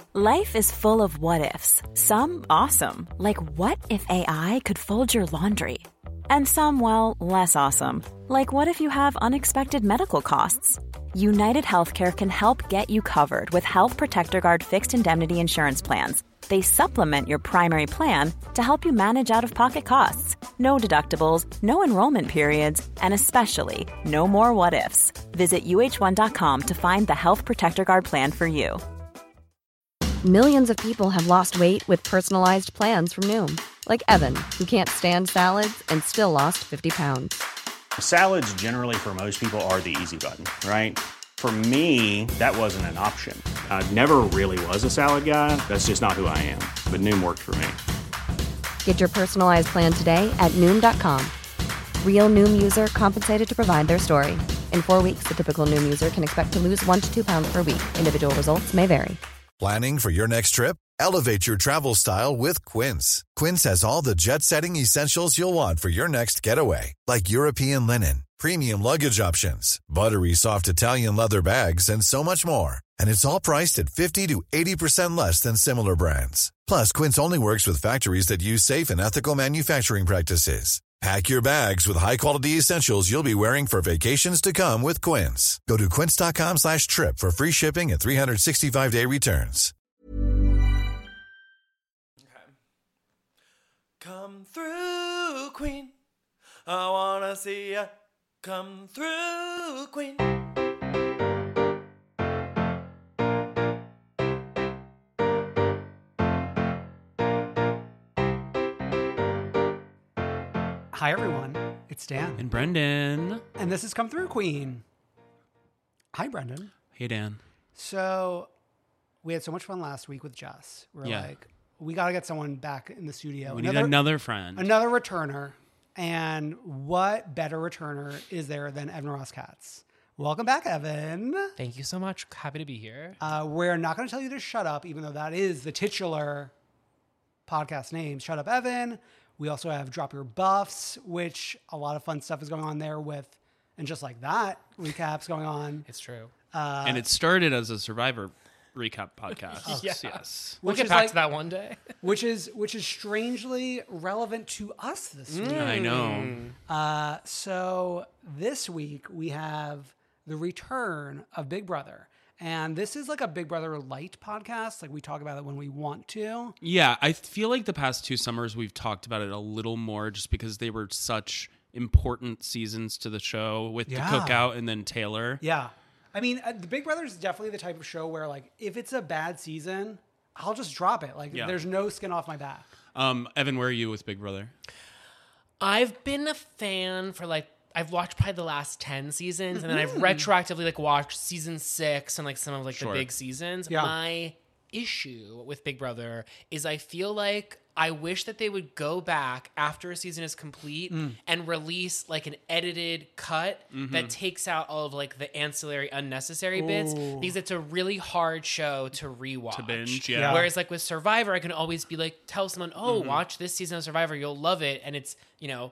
Life is full of what-ifs. Some awesome, like what if AI could fold your laundry? And some, well, less awesome, like what if you have unexpected medical costs? United Healthcare can help get you covered with Health Protector Guard fixed indemnity insurance plans. They supplement your primary plan to help you manage out-of-pocket costs. No deductibles, no enrollment periods, and especially no more what-ifs. Visit uh1.com to find the Health Protector Guard plan for you. Millions of people have lost weight with personalized plans from Noom. Like Evan, who can't stand salads and still lost 50 pounds. Salads generally for most people are the easy button, right? For me, that wasn't an option. I never really was a salad guy. That's just not who I am. But Noom worked for me. Get your personalized plan today at Noom.com. Real Noom user compensated to provide their story. In 4 weeks, the typical Noom user can expect to lose 1 to 2 pounds per week. Individual results may vary. Planning for your next trip? Elevate your travel style with Quince. Quince has all the jet-setting essentials you'll want for your next getaway, like European linen, premium luggage options, buttery soft Italian leather bags, and so much more. And it's all priced at 50 to 80% less than similar brands. Plus, Quince only works with factories that use safe and ethical manufacturing practices. Pack your bags with high-quality essentials you'll be wearing for vacations to come with Quince. Go to quince.com/trip for free shipping and 365-day returns. Come through, Queen. I wanna see ya. Come through, Queen. Hi, everyone. It's Dan. And Brendan. And this is Come Through, Queen. Hi, Brendan. Hey, Dan. So, we had so much fun last week with Jess. We're like, we got to get someone back in the studio. We need another friend. Another returner. And what better returner is there than Evan Ross Katz? Welcome back, Evan. Thank you so much. Happy to be here. We're not going to tell you to shut up, even though that is the titular podcast name. Shut Up, Evan. We also have Drop Your Buffs, which a lot of fun stuff is going on there with, and just like that, recaps going on. It's true. And it started as a Survivor recap podcast. Yes. We'll get back to that one day. which is strangely relevant to us this week. I know. So this week we have the return of Big Brother. And this is like a Big Brother light podcast. Like we talk about it when we want to. Yeah, I feel like the past 2 summers we've talked about it a little more just because they were such important seasons to the show with the cookout and then Taylor. Yeah. I mean, the Big Brother is definitely the type of show where like if it's a bad season, I'll just drop it. Like there's no skin off my back. Evan, where are you with Big Brother? I've been a fan for I've watched probably the last 10 seasons, and then I've retroactively watched season 6 and some of the big seasons. Yeah. My issue with Big Brother is I feel like I wish that they would go back after a season is complete and release an edited cut that takes out all of the ancillary unnecessary bits, because it's a really hard show to rewatch. To binge, yeah. Whereas with Survivor, I can always be tell someone, watch this season of Survivor, you'll love it, and it's,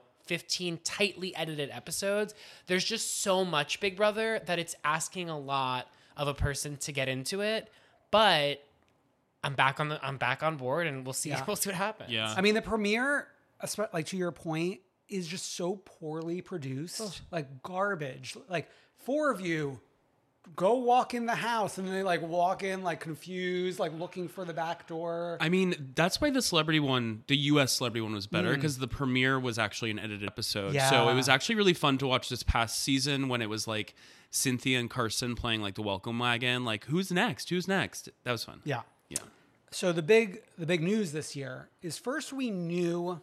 15 tightly edited episodes. There's just so much Big Brother that it's asking a lot of a person to get into it. But I'm back on board, and we'll see what happens. Yeah. I mean, the premiere, to your point, is just so poorly produced, garbage. 4 of you go walk in the house, and then they walk in confused, looking for the back door. I mean, that's why the celebrity one, the US celebrity one, was better, because the premiere was actually an edited episode. Yeah. So it was actually really fun to watch this past season when it was Cynthia and Carson playing the welcome wagon. Who's next? Who's next? That was fun. Yeah. Yeah. So the big news this year is, first we knew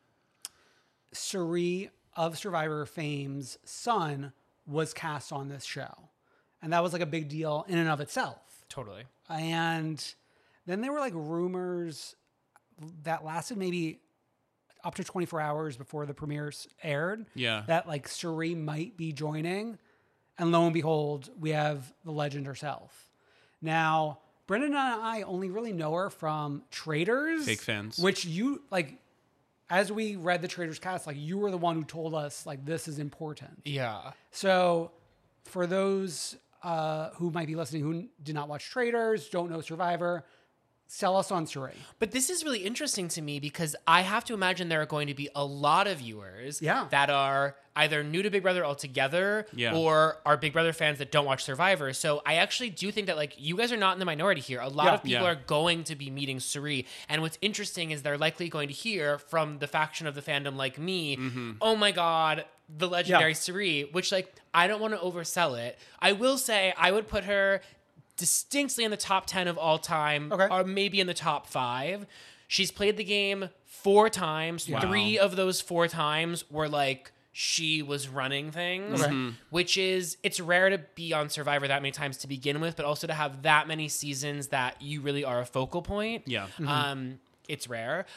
Cirie of Survivor fame's son was cast on this show. And that was a big deal in and of itself. Totally. And then there were rumors that lasted maybe up to 24 hours before the premiere aired. Yeah. That Cirie might be joining. And lo and behold, we have the legend herself. Now, Brendan and I only really know her from Traitors. Fake fans. Which you, as we read the Traitors cast, you were the one who told us, this is important. Yeah. So for those who might be listening who did not watch Traitors, don't know Survivor, Sell us on Suri. But this is really interesting to me because I have to imagine there are going to be a lot of viewers that are either new to Big Brother altogether or are Big Brother fans that don't watch Survivor. So I actually do think that, like, you guys are not in the minority here. A lot of people are going to be meeting Suri. And what's interesting is they're likely going to hear from the faction of the fandom like me, oh my God, the legendary Suri, which, like, I don't want to oversell it. I will say I would put her distinctly in the top 10 of all time, or maybe in the top 5. She's played the game 4 times. Wow. 3 of those 4 times were like she was running things, which is, it's rare to be on Survivor that many times to begin with, but also to have that many seasons that you really are a focal point. Yeah. It's rare.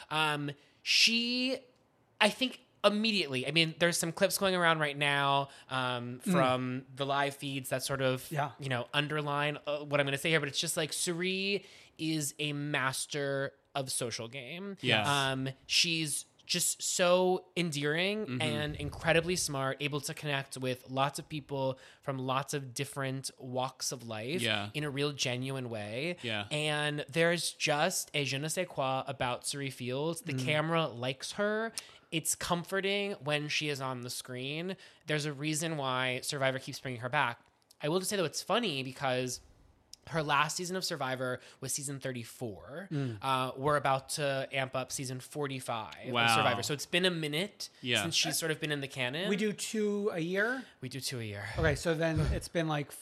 She, I think, immediately, I mean, there's some clips going around right now from the live feeds that sort of, you know, underline what I'm going to say here, but it's just like Suri is a master of social game. Yes. She's just so endearing and incredibly smart, able to connect with lots of people from lots of different walks of life in a real genuine way. Yeah. And there's just a je ne sais quoi about Suri Fields. The camera likes her. It's comforting when she is on the screen. There's a reason why Survivor keeps bringing her back. I will just say, though, it's funny because her last season of Survivor was season 34. We're about to amp up season 45 of Survivor. So it's been a minute since she's sort of been in the canon. We do 2 a year? We do 2 a year. Okay, so then it's been like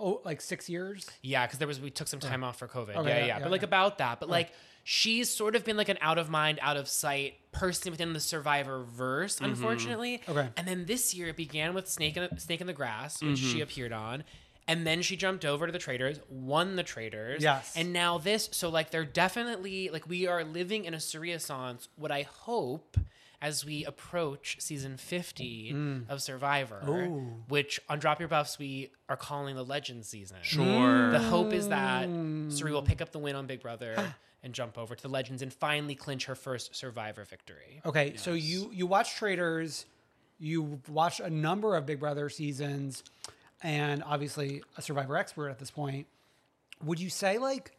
6 years? Yeah, because we took some time off for COVID. Okay, but like about that. But like she's sort of been like an out of mind, out of sight person within the Survivor verse, unfortunately. Okay. And then this year it began with Snake in the Grass, which she appeared on. And then she jumped over to the Traitors, won the Traitors. Yes. And now this. So like they're definitely, like, we are living in a Surrenaissance, what I hope, as we approach season 50 of Survivor, which on Drop Your Buffs we are calling the Legend season. Sure. The hope is that Suri will pick up the win on Big Brother and jump over to the Legends and finally clinch her first Survivor victory. Okay, so you watch Traitors, you watched a number of Big Brother seasons, and obviously a Survivor expert at this point. Would you say, like,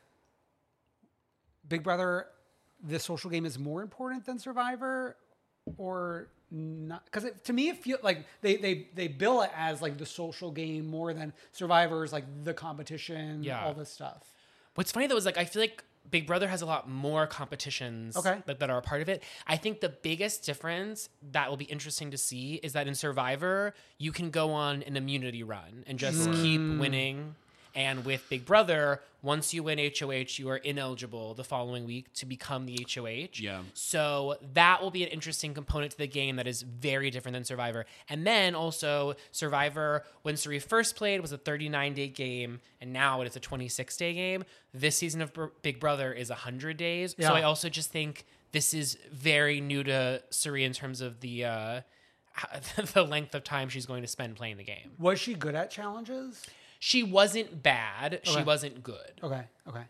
Big Brother, the social game, is more important than Survivor, or not? Because to me, it feels like they bill it as like the social game more than Survivor's like the competition, all this stuff. What's funny though is, like, I feel like Big Brother has a lot more competitions that are a part of it. I think the biggest difference that will be interesting to see is that in Survivor, you can go on an immunity run and just keep winning. And with Big Brother, once you win HOH, you are ineligible the following week to become the HOH. Yeah. So that will be an interesting component to the game that is very different than Survivor. And then also Survivor, when Suri first played, was a 39-day game, and now it is a 26-day game. This season of Big Brother is 100 days. Yeah. So I also just think this is very new to Suri in terms of the length of time she's going to spend playing the game. Was she good at challenges? She wasn't bad. Okay. She wasn't good. Okay.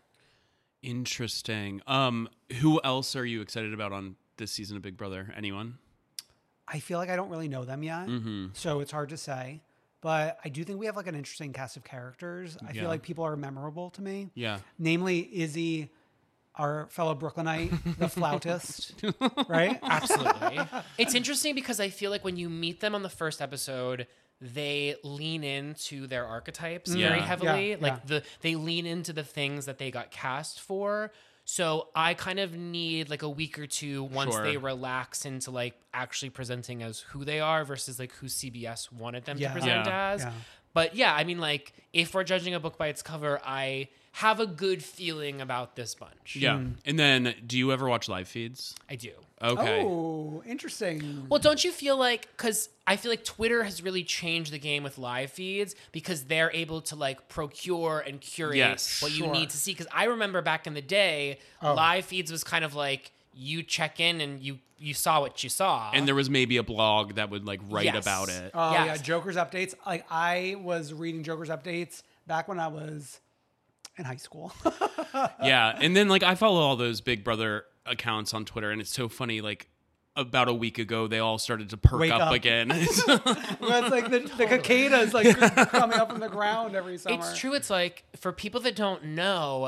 Interesting. Who else are you excited about on this season of Big Brother? Anyone? I feel like I don't really know them yet, so it's hard to say. But I do think we have like an interesting cast of characters. I feel like people are memorable to me. Yeah. Namely, Izzy, our fellow Brooklynite, the flautist, right? Absolutely. It's interesting because I feel like when you meet them on the first episode, they lean into their archetypes very heavily. They lean into the things that they got cast for. So I kind of need like a week or two once they relax into like actually presenting as who they are versus like who CBS wanted them to present as. Yeah. But yeah, I mean, like, if we're judging a book by its cover, I have a good feeling about this bunch. Yeah. And then, do you ever watch live feeds? I do. Okay. Oh, interesting. Well, don't you feel like, because I feel like Twitter has really changed the game with live feeds because they're able to like procure and curate what you need to see. Because I remember back in the day, live feeds was kind of like you check in and you saw what you saw. And there was maybe a blog that would like write about it. Oh, yeah. Joker's updates. Like, I was reading Joker's updates back when I was in high school. Yeah. And then like I follow all those Big Brother accounts on Twitter, and it's so funny, like about a week ago they all started to perk up again. Well, it's like the cicadas like coming up from the ground every summer. It's true. It's like, for people that don't know,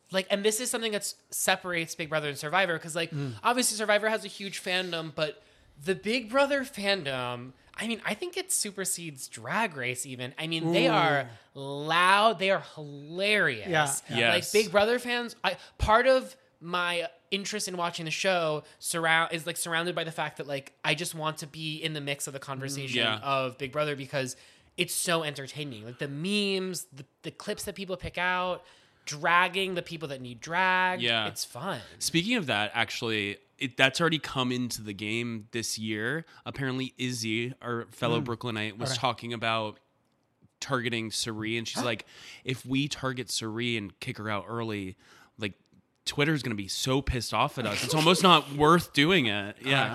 like, and this is something that separates Big Brother and Survivor, because like obviously Survivor has a huge fandom, but the Big Brother fandom, I mean, I think it supersedes Drag Race even. I mean, they are loud, they are hilarious. Yeah. Yes. Like Big Brother fans, part of my interest in watching the show is like surrounded by the fact that like I just want to be in the mix of the conversation of Big Brother, because it's so entertaining. Like the memes, the clips that people pick out, dragging the people that need drag. Yeah. It's fun. Speaking of that, actually, that's already come into the game this year. Apparently, Izzy, our fellow Brooklynite, was talking about targeting Cirie, and she's like, if we target Cirie and kick her out early, like Twitter's going to be so pissed off at us. It's almost not worth doing it. Yeah.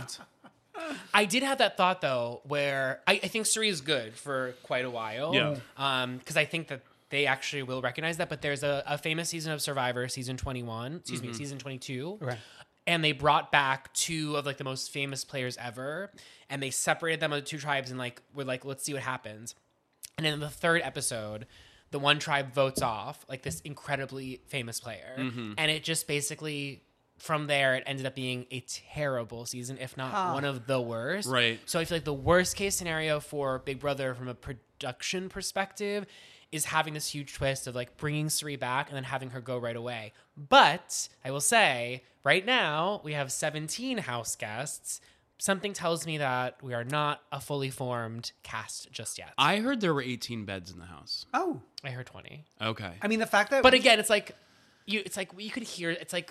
I did have that thought though, where I think Cirie is good for quite a while. Yeah. Because I think that they actually will recognize that. But there's a famous season of Survivor, season 21, season 22. Right. And they brought back two of like the most famous players ever, and they separated them into two tribes and like we're like, let's see what happens. And then in the third episode, the one tribe votes off like this incredibly famous player, and it just basically from there it ended up being a terrible season, if not one of the worst. Right. So I feel like the worst case scenario for Big Brother from a production perspective is having this huge twist of like bringing Cirie back and then having her go right away. But I will say right now we have 17 house guests. Something tells me that we are not a fully formed cast just yet. I heard there were 18 beds in the house. Oh, I heard 20. Okay. I mean, the fact that But again, it's like you could hear. It's like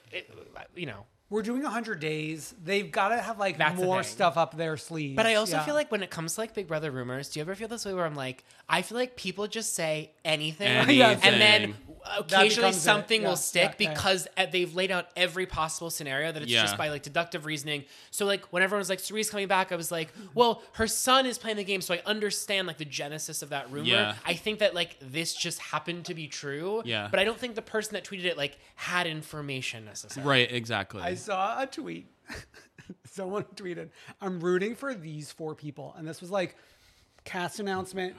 we're doing 100 days, they've got to have like That's the more thing. stuff up their sleeves. But I also feel like when it comes to like Big Brother rumors, do you ever feel this way where I'm like, I feel like people just say anything, Anything. and then occasionally becomes it. something Yeah, will stick yeah, yeah. because they've laid out every possible scenario that it's just by like deductive reasoning. So like when everyone was like, Cirie's coming back, I was like, well, her son is playing the game, so I understand like the genesis of that rumor. Yeah. I think that like this just happened to be true. Yeah. But I don't think the person that tweeted it like had information necessarily. Right, exactly. I saw a tweet. Someone tweeted, I'm rooting for these 4 people. And this was like cast announcement,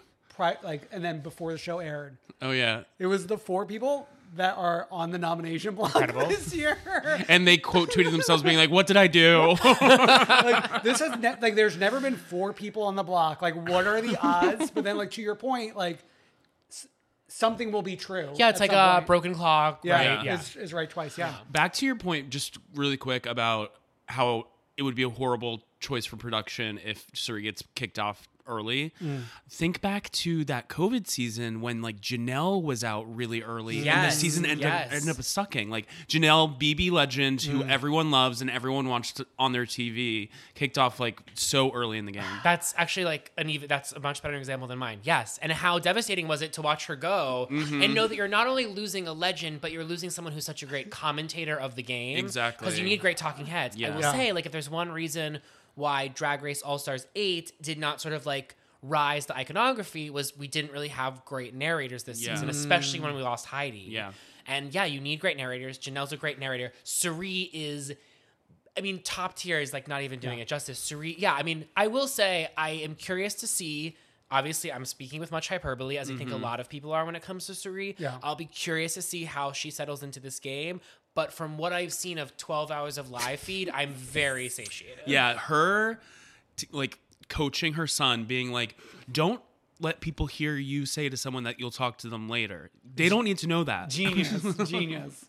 and then before the show aired. Oh, yeah. It was the 4 people that are on the nomination block Incredible. this year. And they quote tweeted themselves being like, what did I do? Like this has there's never been 4 people on the block. Like, what are the odds? But then, like, to your point, like something will be true. Yeah, it's at like some a point. broken clock. Yeah, Right? Yeah. Is right twice. Yeah. Back to your point, just really quick about how it would be a horrible choice for production if Cirie gets kicked off early. Think back to that COVID season when like Janelle was out really early and the Yes, season ended yes. up sucking. Like Janelle, BB Legend, who everyone loves and everyone watched on their TV, kicked off like so early in the game. That's actually like that's a much better example than mine. Yes. And how devastating was it to watch her go and know that you're not only losing a legend, but you're losing someone who's such a great commentator of the game. Exactly. Because you need great talking heads. I will say, like, if there's one reason why Drag Race All-Stars 8 did not sort of like rise to iconography was we didn't really have great narrators this season, especially when we lost Heidi. Yeah. And yeah, you need great narrators. Janelle's a great narrator. Cirie is, I mean, top tier is like not even doing it justice. Cirie, yeah, I mean, I will say I am curious to see. Obviously, I'm speaking with much hyperbole, as I think a lot of people are when it comes to Cirie. Yeah. I'll be curious to see how she settles into this game. But from what I've seen of 12 hours of live feed, I'm very satiated. Yeah, her like coaching her son, being like, don't let people hear you say to someone that you'll talk to them later. They don't need to know that. Genius.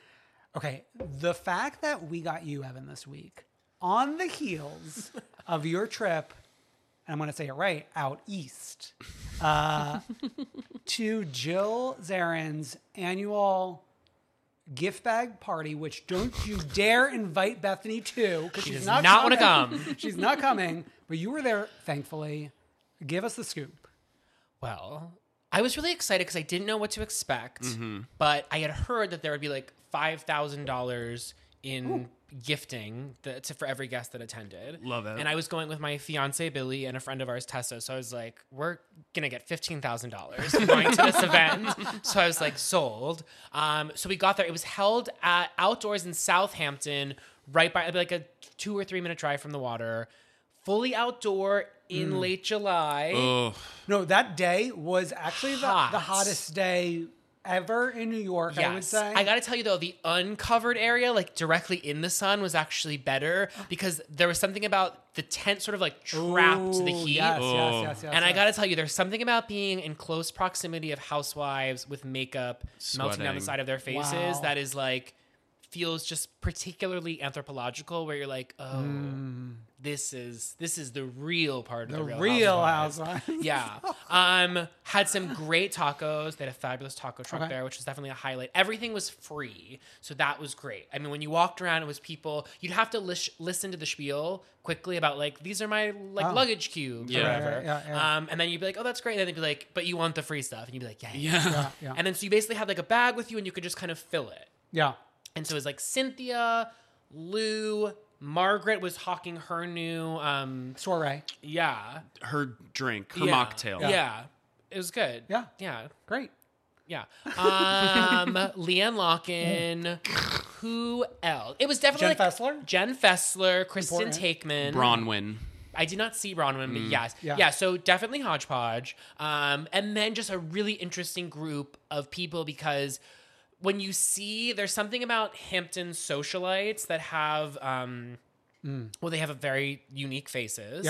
Okay, the fact that we got you, Evan, this week on the heels of your trip, and I'm going to say it right, out east, to Jill Zarin's annual gift bag party, which don't you dare invite Bethany to, because she's does not not wanna coming. come. She's not coming, but you were there, thankfully. Give us the scoop. Well, I was really excited because I didn't know what to expect, but I had heard that there would be like $5,000 in gifting for every guest that attended. Love it. And I was going with my fiance Billy and a friend of ours, Tessa. So I was like, we're gonna get $15,000 going to this event. So I was like, sold. So we got there. It was held at outdoors in Southampton, right by like a 2 or 3 minute drive from the water. Fully outdoor in late July. Ugh. No, that day was actually the Hot. hottest day ever in New York, I would say. I gotta tell you though, the uncovered area, like directly in the sun, was actually better because there was something about the tent sort of like trapped the heat. Yes. And I gotta tell you, there's something about being in close proximity of housewives with makeup melting down the side of their faces that is like, feels just particularly anthropological, where you're like, oh, this is the real part of the real housewives. Yeah. Had some great tacos. They had a fabulous taco truck there, which was definitely a highlight. Everything was free, so that was great. I mean, when you walked around, it was people. You'd have to listen to the spiel quickly about like, these are my luggage cubes or whatever. Yeah. And then you'd be like, oh, that's great. And then they'd be like, but you want the free stuff, and you'd be like, Yeah. And then so you basically had like a bag with you, and you could just kind of fill it. Yeah. And so it was like Cynthia, Lou, Margaret was hawking her new soiree. Yeah. Her drink, her mocktail. Yeah. It was good. Yeah. Yeah. Great. Yeah. Leanne Locken. Who else? It was definitely Jen Fessler, Kristen Takeman. Bronwyn. I did not see Bronwyn, but yes. Yeah, so definitely hodgepodge. And then just a really interesting group of people because when you see, there's something about Hampton socialites that have, well, they have a very unique faces.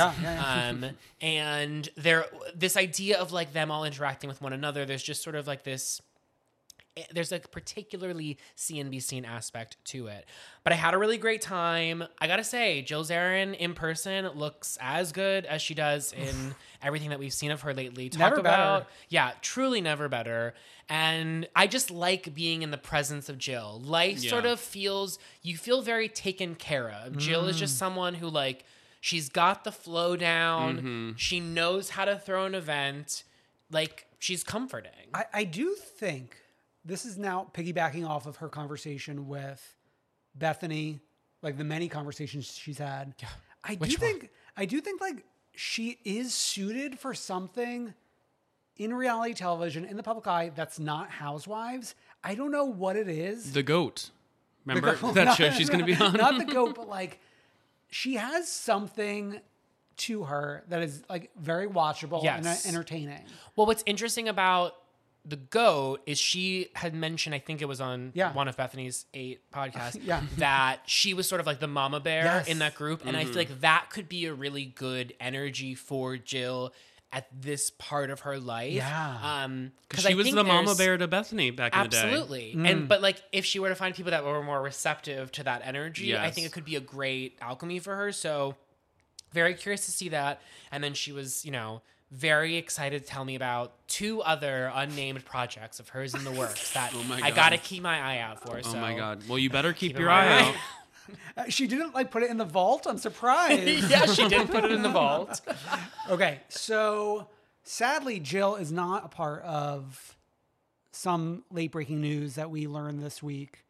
And this idea of like them all interacting with one another, there's just sort of like this, there's a particularly CNBC aspect to it. But I had a really great time. I gotta say, Jill Zarin in person looks as good as she does in everything that we've seen of her lately. Never better. Yeah, truly never better. And I just like being in the presence of Jill. Life sort of feels, you feel very taken care of. Jill is just someone who like, she's got the flow down. She knows how to throw an event. Like, she's comforting. I do think this is now piggybacking off of her conversation with Bethany, like the many conversations she's had. Yeah. I do think like she is suited for something in reality television, in the public eye, that's not Housewives. I don't know what it is. The GOAT. Remember that show she's going to be on? Not The GOAT, but like she has something to her that is like very watchable and entertaining. Well, what's interesting about The GOAT is she had mentioned, I think it was on one of Bethany's 8 podcasts, that she was sort of like the mama bear in that group. And I feel like that could be a really good energy for Jill at this part of her life. Yeah. Because she was the mama bear to Bethany back in the day. Absolutely. And but like if she were to find people that were more receptive to that energy, I think it could be a great alchemy for her. So very curious to see that. And then she was, you know, very excited to tell me about 2 other unnamed projects of hers in the works that I gotta keep my eye out for. Oh my God. Well, you better keep your eye out. She didn't like put it in the vault. I'm surprised. Yeah, she did put it in the vault. Okay, so sadly, Jill is not a part of some late breaking news that we learned this week.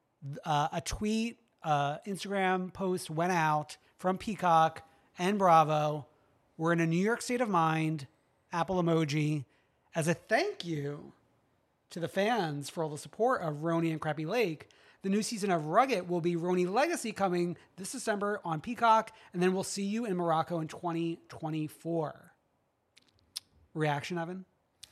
A tweet, Instagram post went out from Peacock and Bravo. We're in a New York state of mind, Apple emoji, as a thank you to the fans for all the support of Roni and Crappy Lake. The new season of Rugged will be Roni Legacy coming this December on Peacock, and then we'll see you in Morocco in 2024. Reaction, Evan?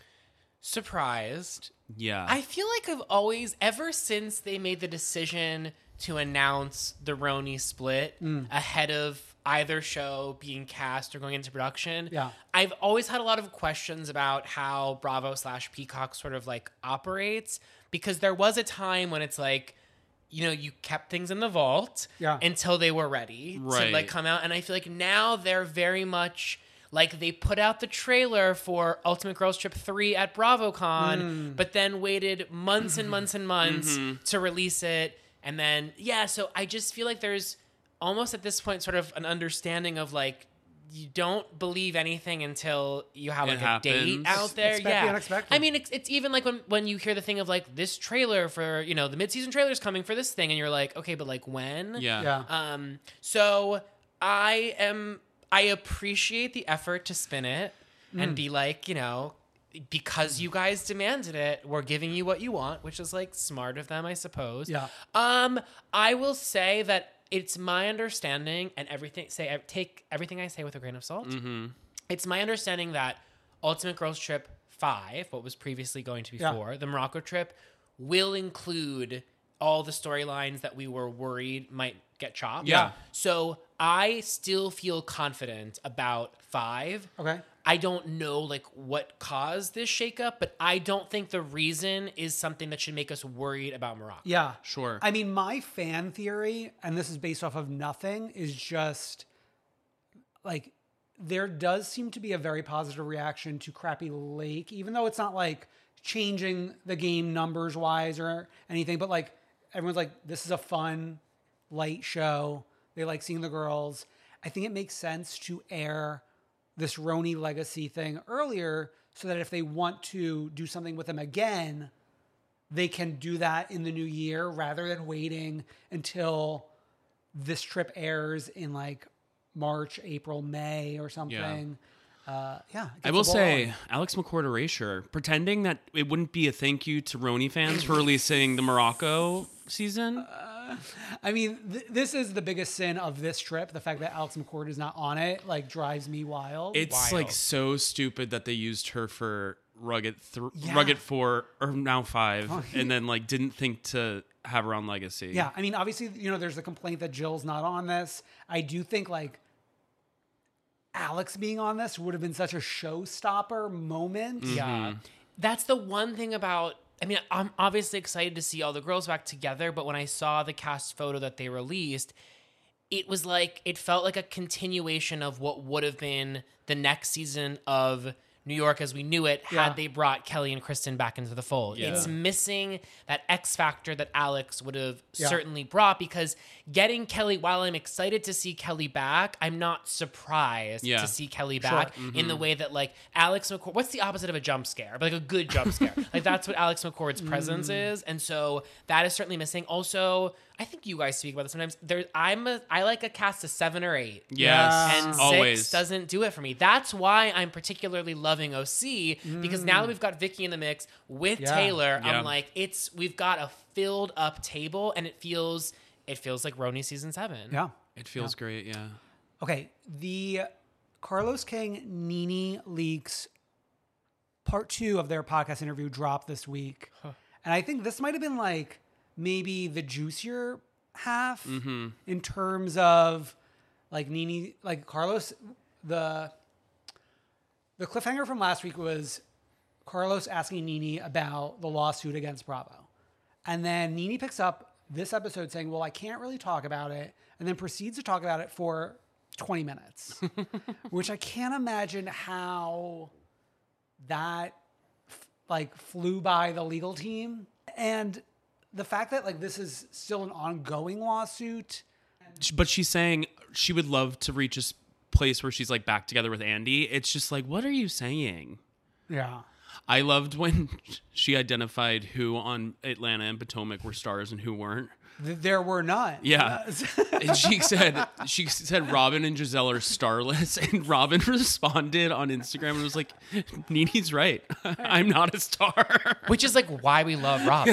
Surprised. Yeah. I feel like I've always, ever since they made the decision to announce the Roni split ahead of either show being cast or going into production, I've always had a lot of questions about how Bravo/Peacock sort of like operates, because there was a time when it's like, you know, you kept things in the vault until they were ready to like come out. And I feel like now they're very much like, they put out the trailer for Ultimate Girls Trip 3 at BravoCon, but then waited months and months and months to release it. And then, so I just feel like there's almost at this point sort of an understanding of like, you don't believe anything until you have like a date out there. Expect the unexpected. I mean, it's even like when you hear the thing of like this trailer for, you know, the mid-season trailer is coming for this thing, and you're like, okay, but like when? So I appreciate the effort to spin it and be like, you know, because you guys demanded it, we're giving you what you want, which is like smart of them, I suppose. I will say that it's my understanding, and take everything I say with a grain of salt. It's my understanding that Ultimate Girls Trip 5, what was previously going to be Yeah. 4, the Morocco trip, will include all the storylines that we were worried might get chopped. Yeah. So I still feel confident about 5. Okay. I don't know like what caused this shakeup, but I don't think the reason is something that should make us worried about Morocco. Yeah. Sure. I mean, my fan theory, and this is based off of nothing, is just like there does seem to be a very positive reaction to Crappy Lake, even though it's not like changing the game numbers wise or anything, but like everyone's like, this is a fun, light show. They like seeing the girls. I think it makes sense to air this Roni legacy thing earlier so that if they want to do something with them again, they can do that in the new year rather than waiting until this trip airs in like March, April, May or something. I will say, Alex McCord erasure, pretending that it wouldn't be a thank you to Roni fans for releasing the Morocco season. I mean, this is the biggest sin of this trip. The fact that Alex McCord is not on it like drives me wild. It's like so stupid that they used her for Rugged 4 or now 5, and then like didn't think to have her on Legacy. Yeah, I mean, obviously, there's a complaint that Jill's not on this. I do think like Alex being on this would have been such a showstopper moment. Yeah. That's the one thing about, I mean, I'm obviously excited to see all the girls back together, but when I saw the cast photo that they released, it was like, it felt like a continuation of what would have been the next season of New York as we knew it had they brought Kelly and Kristen back into the fold. Yeah. It's missing that X factor that Alex would have certainly brought, because getting Kelly, while I'm excited to see Kelly back, I'm not surprised to see Kelly back in the way that like Alex McCord, what's the opposite of a jump scare? But like a good jump scare. Like that's what Alex McCord's presence is. And so that is certainly missing. Also, I think you guys speak about this sometimes. I like a cast of 7 or 8. Yes. And 6 always doesn't do it for me. That's why I'm particularly loving OC, because now that we've got Vicky in the mix with Taylor, I'm like, we've got a filled up table, and it feels like Roni season 7. Yeah. It feels great. Yeah. Okay. The Carlos King Nene Leaks part 2 of their podcast interview dropped this week. And I think this might have been like maybe the juicier half in terms of like Nene, like Carlos, the cliffhanger from last week was Carlos asking Nene about the lawsuit against Bravo. And then Nene picks up this episode saying, well, I can't really talk about it. And then proceeds to talk about it for 20 minutes, which I can't imagine how that like flew by the legal team. And the fact that like this is still an ongoing lawsuit. But she's saying she would love to reach a place where she's like back together with Andy. It's just like, what are you saying? Yeah. I loved when she identified who on Atlanta and Potomac were stars and who weren't. There were none. Yeah. And she said Robin and Giselle are starless, and Robin responded on Instagram and was like, Nene's right. I'm not a star. Which is like why we love Robin.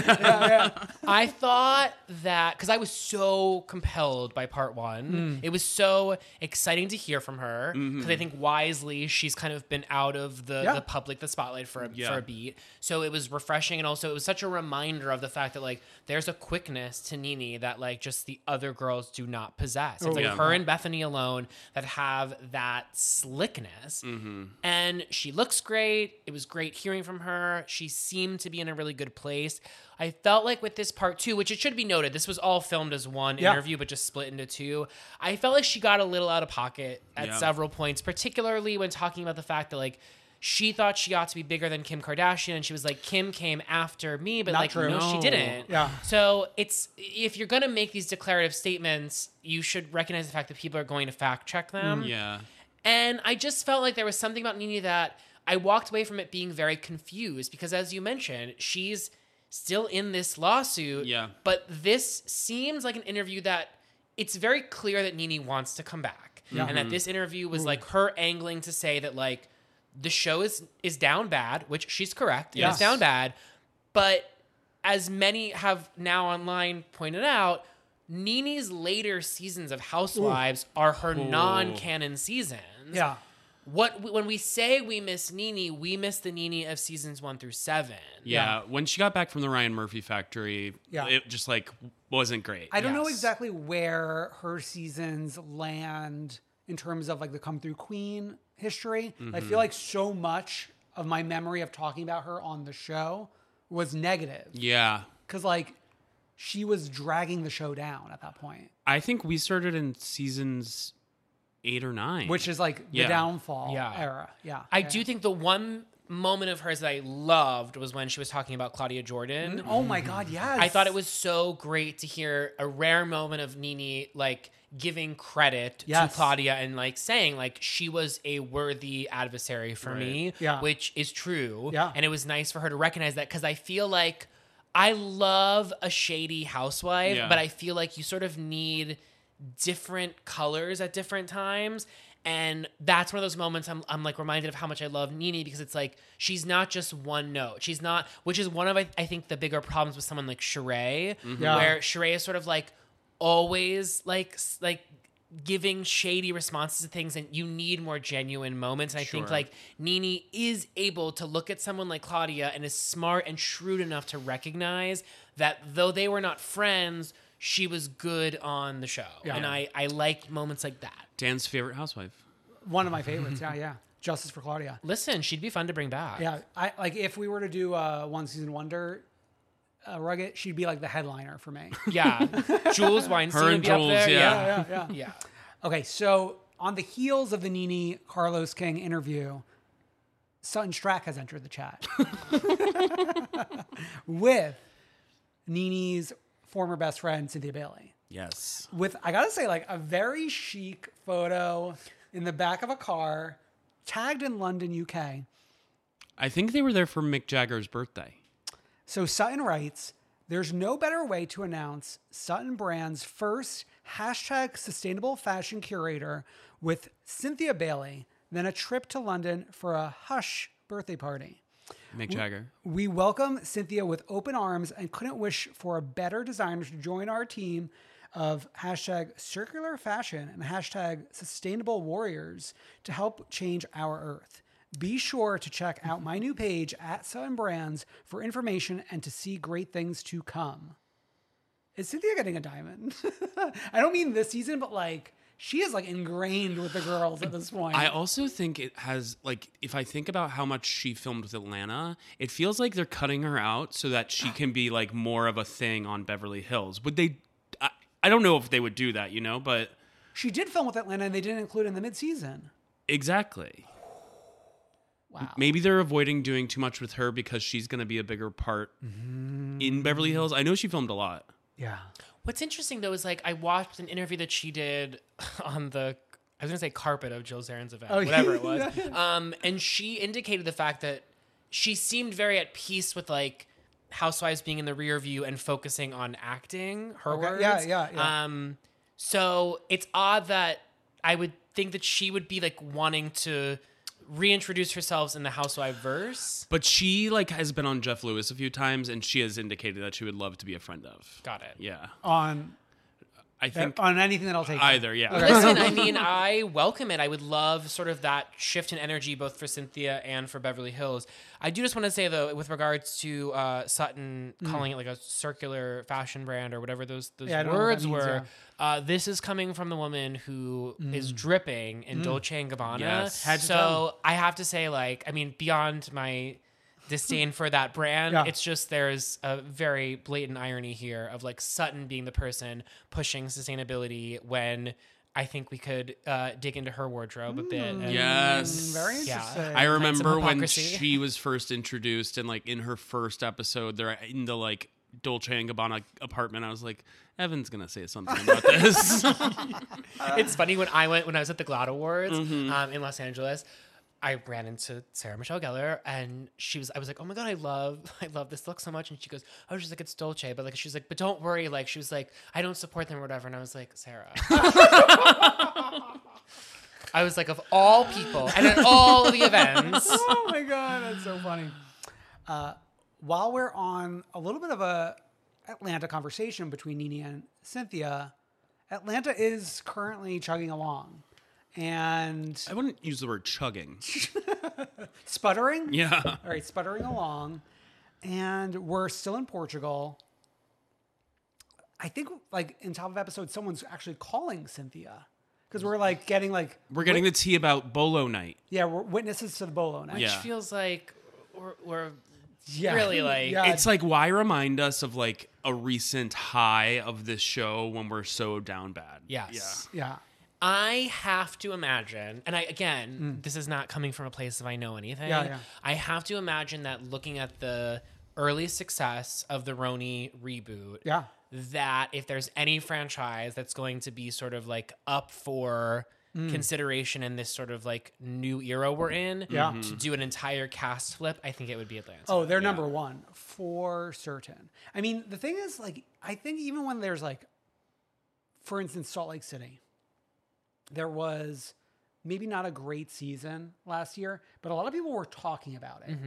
I thought that, because I was so compelled by part 1. It was so exciting to hear from her, because I think wisely she's kind of been out of the public, the spotlight for a beat. So it was refreshing, and also it was such a reminder of the fact that like there's a quickness to Nene that like just the other girls do not possess. It's like her and Bethany alone that have that slickness. And she looks great. It was great hearing from her. She seemed to be in a really good place. I felt like with this part 2, which it should be noted, this was all filmed as one interview, but just split into 2. I felt like she got a little out of pocket at several points, particularly when talking about the fact that like she thought she ought to be bigger than Kim Kardashian, and she was like, Kim came after me, but Not like, true. no, she didn't. Yeah. So if you're going to make these declarative statements, you should recognize the fact that people are going to fact check them. Yeah. And I just felt like there was something about Nene that I walked away from it being very confused, because as you mentioned, she's still in this lawsuit. Yeah. But this seems like an interview that it's very clear that Nene wants to come back. And that this interview was like her angling to say that like, the show is down bad, which she's correct. Yes. It's down bad. But as many have now online pointed out, Nene's later seasons of Housewives are her non-canon seasons. Yeah. when we say we miss Nene, we miss the Nene of seasons 1 through 7. Yeah, when she got back from the Ryan Murphy factory, it just like wasn't great. I don't know exactly where her seasons land in terms of like the come through queen history. I feel like so much of my memory of talking about her on the show was negative. Yeah. Because like she was dragging the show down at that point. I think we started in seasons 8 or 9. Which is like the downfall era. Yeah. I do think the one moment of hers that I loved was when she was talking about Claudia Jordan. Oh my God, yes. I thought it was so great to hear a rare moment of Nene like giving credit to Claudia and like saying like she was a worthy adversary for me, which is true. Yeah. And it was nice for her to recognize that because I feel like I love a shady housewife, but I feel like you sort of need different colors at different times. And that's one of those moments I'm like reminded of how much I love Nene because it's like she's not just one note. She's not, which is one of I think the bigger problems with someone like Sheree, where Sheree is sort of like always like giving shady responses to things, and you need more genuine moments. And I think like Nene is able to look at someone like Claudia and is smart and shrewd enough to recognize that though they were not friends, she was good on the show. And I like moments like that. Dan's favorite housewife. One of my favorites. Yeah. Justice for Claudia. Listen, she'd be fun to bring back. Yeah. I like if we were to do a one season wonder Rugged, she'd be like the headliner for me. Yeah. Jules Weinstein Her would and be Jules, up there. Yeah. Okay, so on the heels of the Nene Carlos King interview, Sutton Strack has entered the chat with Nene's former best friend, Cynthia Bailey. Yes. With, I gotta say, like a very chic photo in the back of a car, tagged in London, UK. I think they were there for Mick Jagger's birthday. So Sutton writes, there's no better way to announce Sutton Brand's first #sustainable fashion curator with Cynthia Bailey than a trip to London for a Hush birthday party. Mick Jagger. We welcome Cynthia with open arms and couldn't wish for a better designer to join our team of #circular fashion and #sustainable warriors to help change our earth. Be sure to check out my new page at Sutton Brands for information and to see great things to come. Is Cynthia getting a diamond? I don't mean this season, but like she is like ingrained with the girls at this point. I also think it has like, if I think about how much she filmed with Atlanta, it feels like they're cutting her out so that she can be like more of a thing on Beverly Hills. Would they? I don't know if they would do that, you know, but she did film with Atlanta and they didn't include it in the mid-season. Exactly. Wow. Maybe they're avoiding doing too much with her because she's going to be a bigger part in Beverly Hills. I know she filmed a lot. Yeah. What's interesting though is like I watched an interview that she did on the, I was gonna say carpet of Jill Zarin's event, whatever it was. And she indicated the fact that she seemed very at peace with like Housewives being in the rear view and focusing on acting. Her words. Yeah. So it's odd that I would think that she would be like wanting to reintroduce herself in the Housewife verse. But she like has been on Jeff Lewis a few times and she has indicated that she would love to be a friend of. Got it. Yeah. I think on anything that I'll take. Either, yeah. Okay. Listen, I mean, I welcome it. I would love sort of that shift in energy both for Cynthia and for Beverly Hills. I do just want to say, though, with regards to Sutton calling it like a circular fashion brand or whatever those words were, this is coming from the woman who is dripping in Dolce & Gabbana. Yes. So I have to say, like, I mean, beyond my disdain for that brand, it's just there's a very blatant irony here of like Sutton being the person pushing sustainability when I think we could dig into her wardrobe a bit. And, Yes. Very interesting. I remember when hypocrisy. she was first introduced and like in her first episode, they're in the like Dolce & Gabbana apartment. I was like, Evan's going to say something about this. It's funny when I was at the GLAAD Awards in Los Angeles, I ran into Sarah Michelle Gellar and I was like, oh my God, I love this look so much. And she goes, oh, she's like, it's Dolce. But like, she's like, but don't worry. Like, she was like, I don't support them or whatever. And I was like, Sarah. I was like, of all people and at all of the events. Oh my God, that's so funny. While we're on a little bit of a Atlanta conversation between Nene and Cynthia, Atlanta is currently chugging along. and I wouldn't use the word chugging. sputtering. Yeah. All right, sputtering along, and we're still in Portugal. I think like in top of episode, someone's actually calling Cynthia because we're like getting like We're getting the tea about Bolo night. yeah, we're witnesses to the Bolo night. Which Yeah. feels like we're Yeah. really like Yeah. It's like, why remind us of like a recent high of this show when we're so down bad? yes. Yeah. I have to imagine, and this is not coming from a place of I know anything. Yeah. I have to imagine that looking at the early success of the Roni reboot, Yeah. that if there's any franchise that's going to be sort of like up for consideration in this sort of like new era we're in, Yeah. to do an entire cast flip, I think it would be Atlanta. Oh, they're number one for certain. I mean, the thing is, like, I think even when there's like, for instance, Salt Lake City, there was maybe not a great season last year, but a lot of people were talking about it.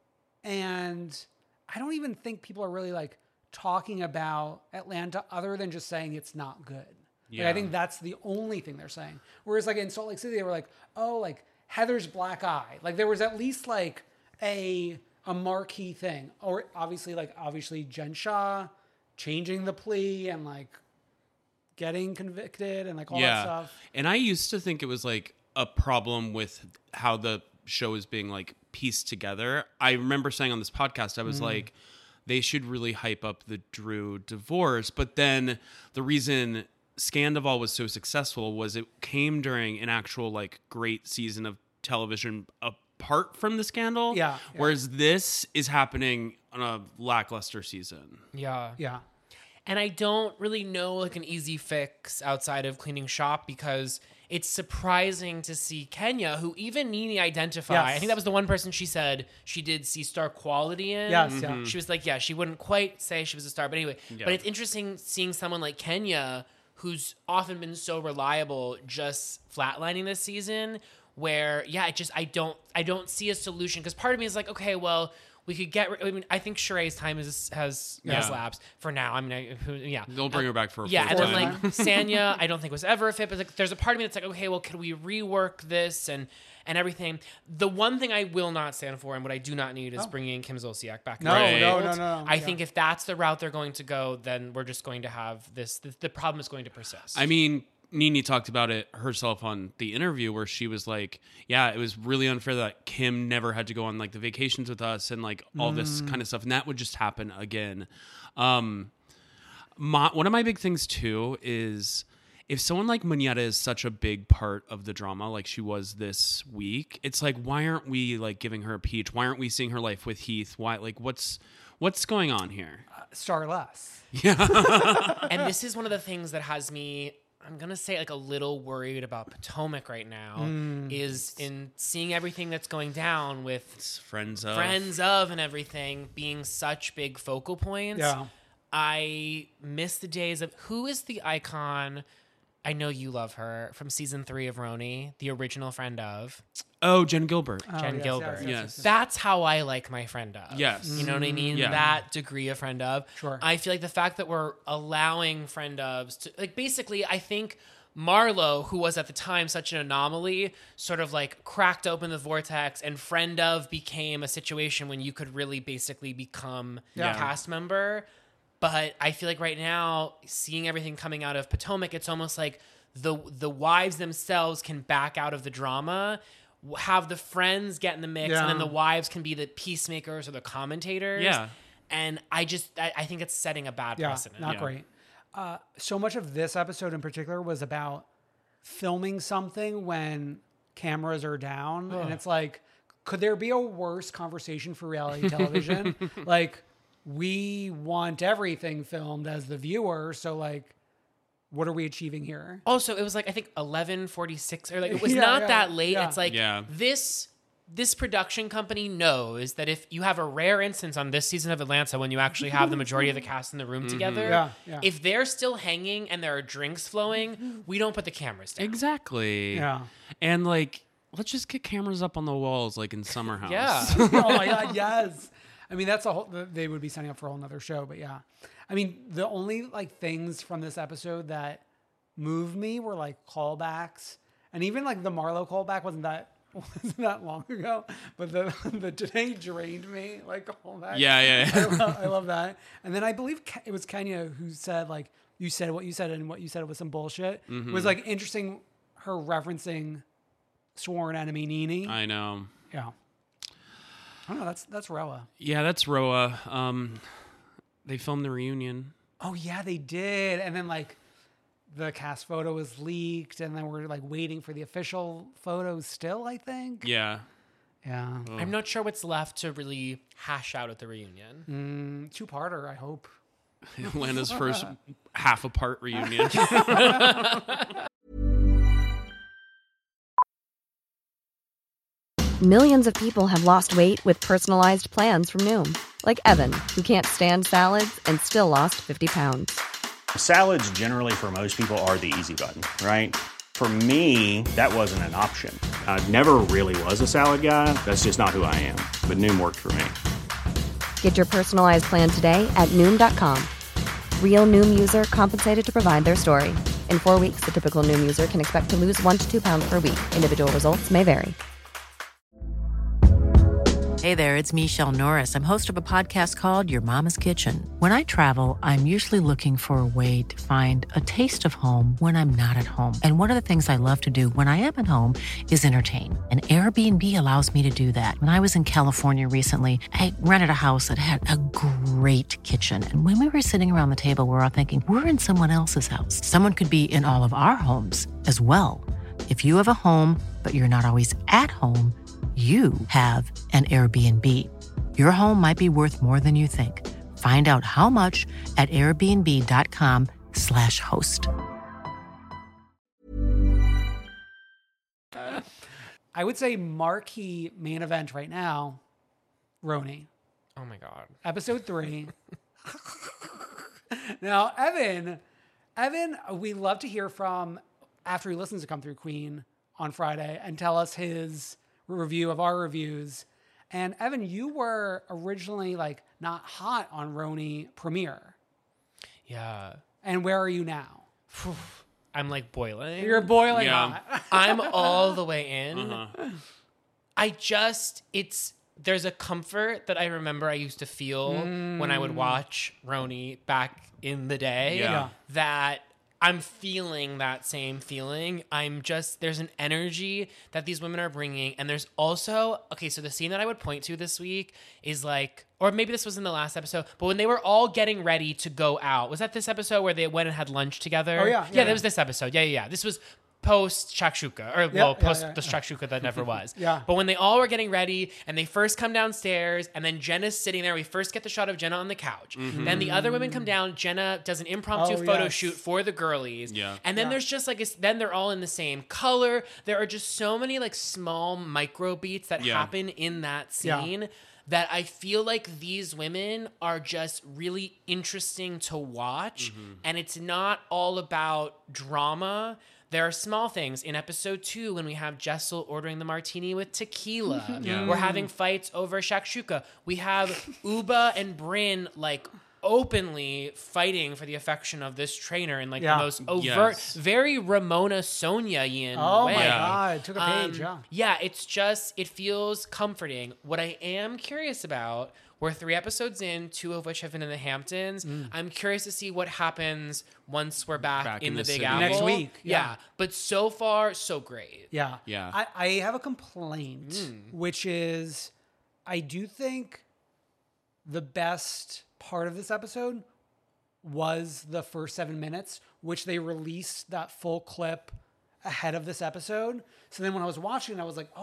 And I don't even think people are really like talking about Atlanta other than just saying it's not good. Like, I think that's the only thing they're saying. Whereas like in Salt Lake City, they were like, oh, like Heather's black eye. Like there was at least like a marquee thing. Or obviously Jen Shah changing the plea and like getting convicted and like all that stuff. And I used to think it was like a problem with how the show is being like pieced together. I remember saying on this podcast, I was like, they should really hype up the Drew divorce. But then the reason Scandival was so successful was it came during an actual like great season of television apart from the scandal. Yeah. Whereas this is happening on a lackluster season. Yeah. Yeah. And I don't really know like an easy fix outside of cleaning shop because it's surprising to see Kenya, who even Nene identified. Yes. I think that was the one person she said she did see star quality in. Yes, yeah. She was like, yeah, she wouldn't quite say she was a star. But anyway, but it's interesting seeing someone like Kenya, who's often been so reliable, just flatlining this season where, I don't see a solution. Because part of me is like, okay, well, we could I think Sheree's time has lapsed for now. I mean, They'll bring her back for a and fourth then time. like Sanya, I don't think was ever a fit. But like, there's a part of me that's like, okay, well, could we rework this and everything? The one thing I will not stand for, and what I do not need, is bringing Kim Zolciak back. No. I think if that's the route they're going to go, then we're just going to have this. The problem is going to persist. I mean, Nene talked about it herself on the interview where she was like, yeah, it was really unfair that Kim never had to go on like the vacations with us and like all this kind of stuff. And that would just happen again. One of my big things too is if someone like Moneta is such a big part of the drama, like she was this week, it's like, why aren't we like giving her a peach? Why aren't we seeing her life with Heath? Why, like, what's going on here? Star less. And this is one of the things that has me, I'm going to say, like a little worried about Potomac right now, is in seeing everything that's going down with Friends of and everything being such big focal points. Yeah. I miss the days of who is the icon. I know you love her from season 3 of Roni, the original friend of Oh, Jen Gilbert. Jen yes, Gilbert. yes. That's how I like my friend of. Yes. You know what I mean? Yeah. That degree of friend of. Sure. I feel like the fact that we're allowing friend ofs to, like, basically, I think Marlo, who was at the time such an anomaly, sort of like cracked open the vortex, and friend of became a situation when you could really basically become a cast member. But I feel like right now, seeing everything coming out of Potomac, it's almost like the wives themselves can back out of the drama, have the friends get in the mix, and then the wives can be the peacemakers or the commentators. Yeah. And I think it's setting a bad precedent. Not great. So much of this episode in particular was about filming something when cameras are down. And it's like, could there be a worse conversation for reality television? Like, we want everything filmed as the viewer. So like, what are we achieving here? Also, it was like, I think 11:46, or like, it was not that late. Yeah. It's like this production company knows that if you have a rare instance on this season of Atlanta when you actually have the majority of the cast in the room together, if they're still hanging and there are drinks flowing, we don't put the cameras down. Exactly. Yeah. And like, let's just get cameras up on the walls like in Summer House. Yeah. Oh my God, yes. I mean, that's a whole, they would be signing up for a whole nother show, but yeah. I mean, the only like things from this episode that moved me were like callbacks And even like the Marlo callback wasn't that long ago, but the today drained me, like all that. Yeah. I love that. And then I believe it was Kenya who said like, you said what you said and what you said was some bullshit. It was like interesting her referencing Sworn Enemy Nene. I know. Yeah. I don't know. That's Roa. Yeah, that's Roa. They filmed the reunion. Oh yeah, they did. And then like the cast photo was leaked, and then we're like waiting for the official photos still, I think. Yeah. Yeah. I'm not sure what's left to really hash out at the reunion. Two-parter, I hope. Atlanta's first half-apart reunion. Millions of people have lost weight with personalized plans from Noom. Like Evan, who can't stand salads and still lost 50 pounds. Salads generally for most people are the easy button, right? For me, that wasn't an option. I never really was a salad guy. That's just not who I am. But Noom worked for me. Get your personalized plan today at Noom.com. Real Noom user compensated to provide their story. In 4 weeks, the typical Noom user can expect to lose 1 to 2 pounds per week. Individual results may vary. Hey there, it's Michelle Norris. I'm host of a podcast called Your Mama's Kitchen. When I travel, I'm usually looking for a way to find a taste of home when I'm not at home. And one of the things I love to do when I am at home is entertain. And Airbnb allows me to do that. When I was in California recently, I rented a house that had a great kitchen. And when we were sitting around the table, we were all thinking, we're in someone else's house. Someone could be in all of our homes as well. If you have a home, but you're not always at home, you have an Airbnb. Your home might be worth more than you think. Find out how much at airbnb.com/host. I would say marquee main event right now, Roni. Oh my God. Episode 3. Now, Evan, we love to hear from after he listens to Come Through Queen on Friday and tell us his review of our reviews. And Evan, you were originally like not hot on Roni premiere. Yeah. And where are you now? I'm like boiling. You're boiling Yeah. hot. I'm all the way in. There's a comfort that I remember I used to feel when I would watch Roni back in the day. Yeah. That I'm feeling that same feeling. There's an energy that these women are bringing. And there's also, so the scene that I would point to this week is like, or maybe this was in the last episode, but when they were all getting ready to go out, was that this episode where they went and had lunch together? Oh, yeah. Yeah, that was this episode. Yeah. This was post shakshuka, or post the shakshuka that never was. Yeah. But when they all were getting ready and they first come downstairs and then Jenna's sitting there, we first get the shot of Jenna on the couch. Then the other women come down. Jenna does an impromptu photo shoot for the girlies. Yeah. And then there's just like, then they're all in the same color. There are just so many like small micro beats that happen in that scene. That I feel like these women are just really interesting to watch. And it's not all about drama. There are small things. In episode 2, when we have Jessel ordering the martini with tequila, we're having fights over shakshuka. We have Uba and Bryn like openly fighting for the affection of this trainer in like the most overt, very Ramona Sonia-ian way. Oh my God, took a page, Yeah, it's just, it feels comforting. What I am curious about, we're 3 episodes in, 2 of which have been in the Hamptons. I'm curious to see what happens once we're back in the Big city. Apple. Next week. Yeah. But so far, so great. Yeah. Yeah. I have a complaint, which is I do think the best part of this episode was the first 7 minutes, which they released that full clip ahead of this episode. So then when I was watching, I was like,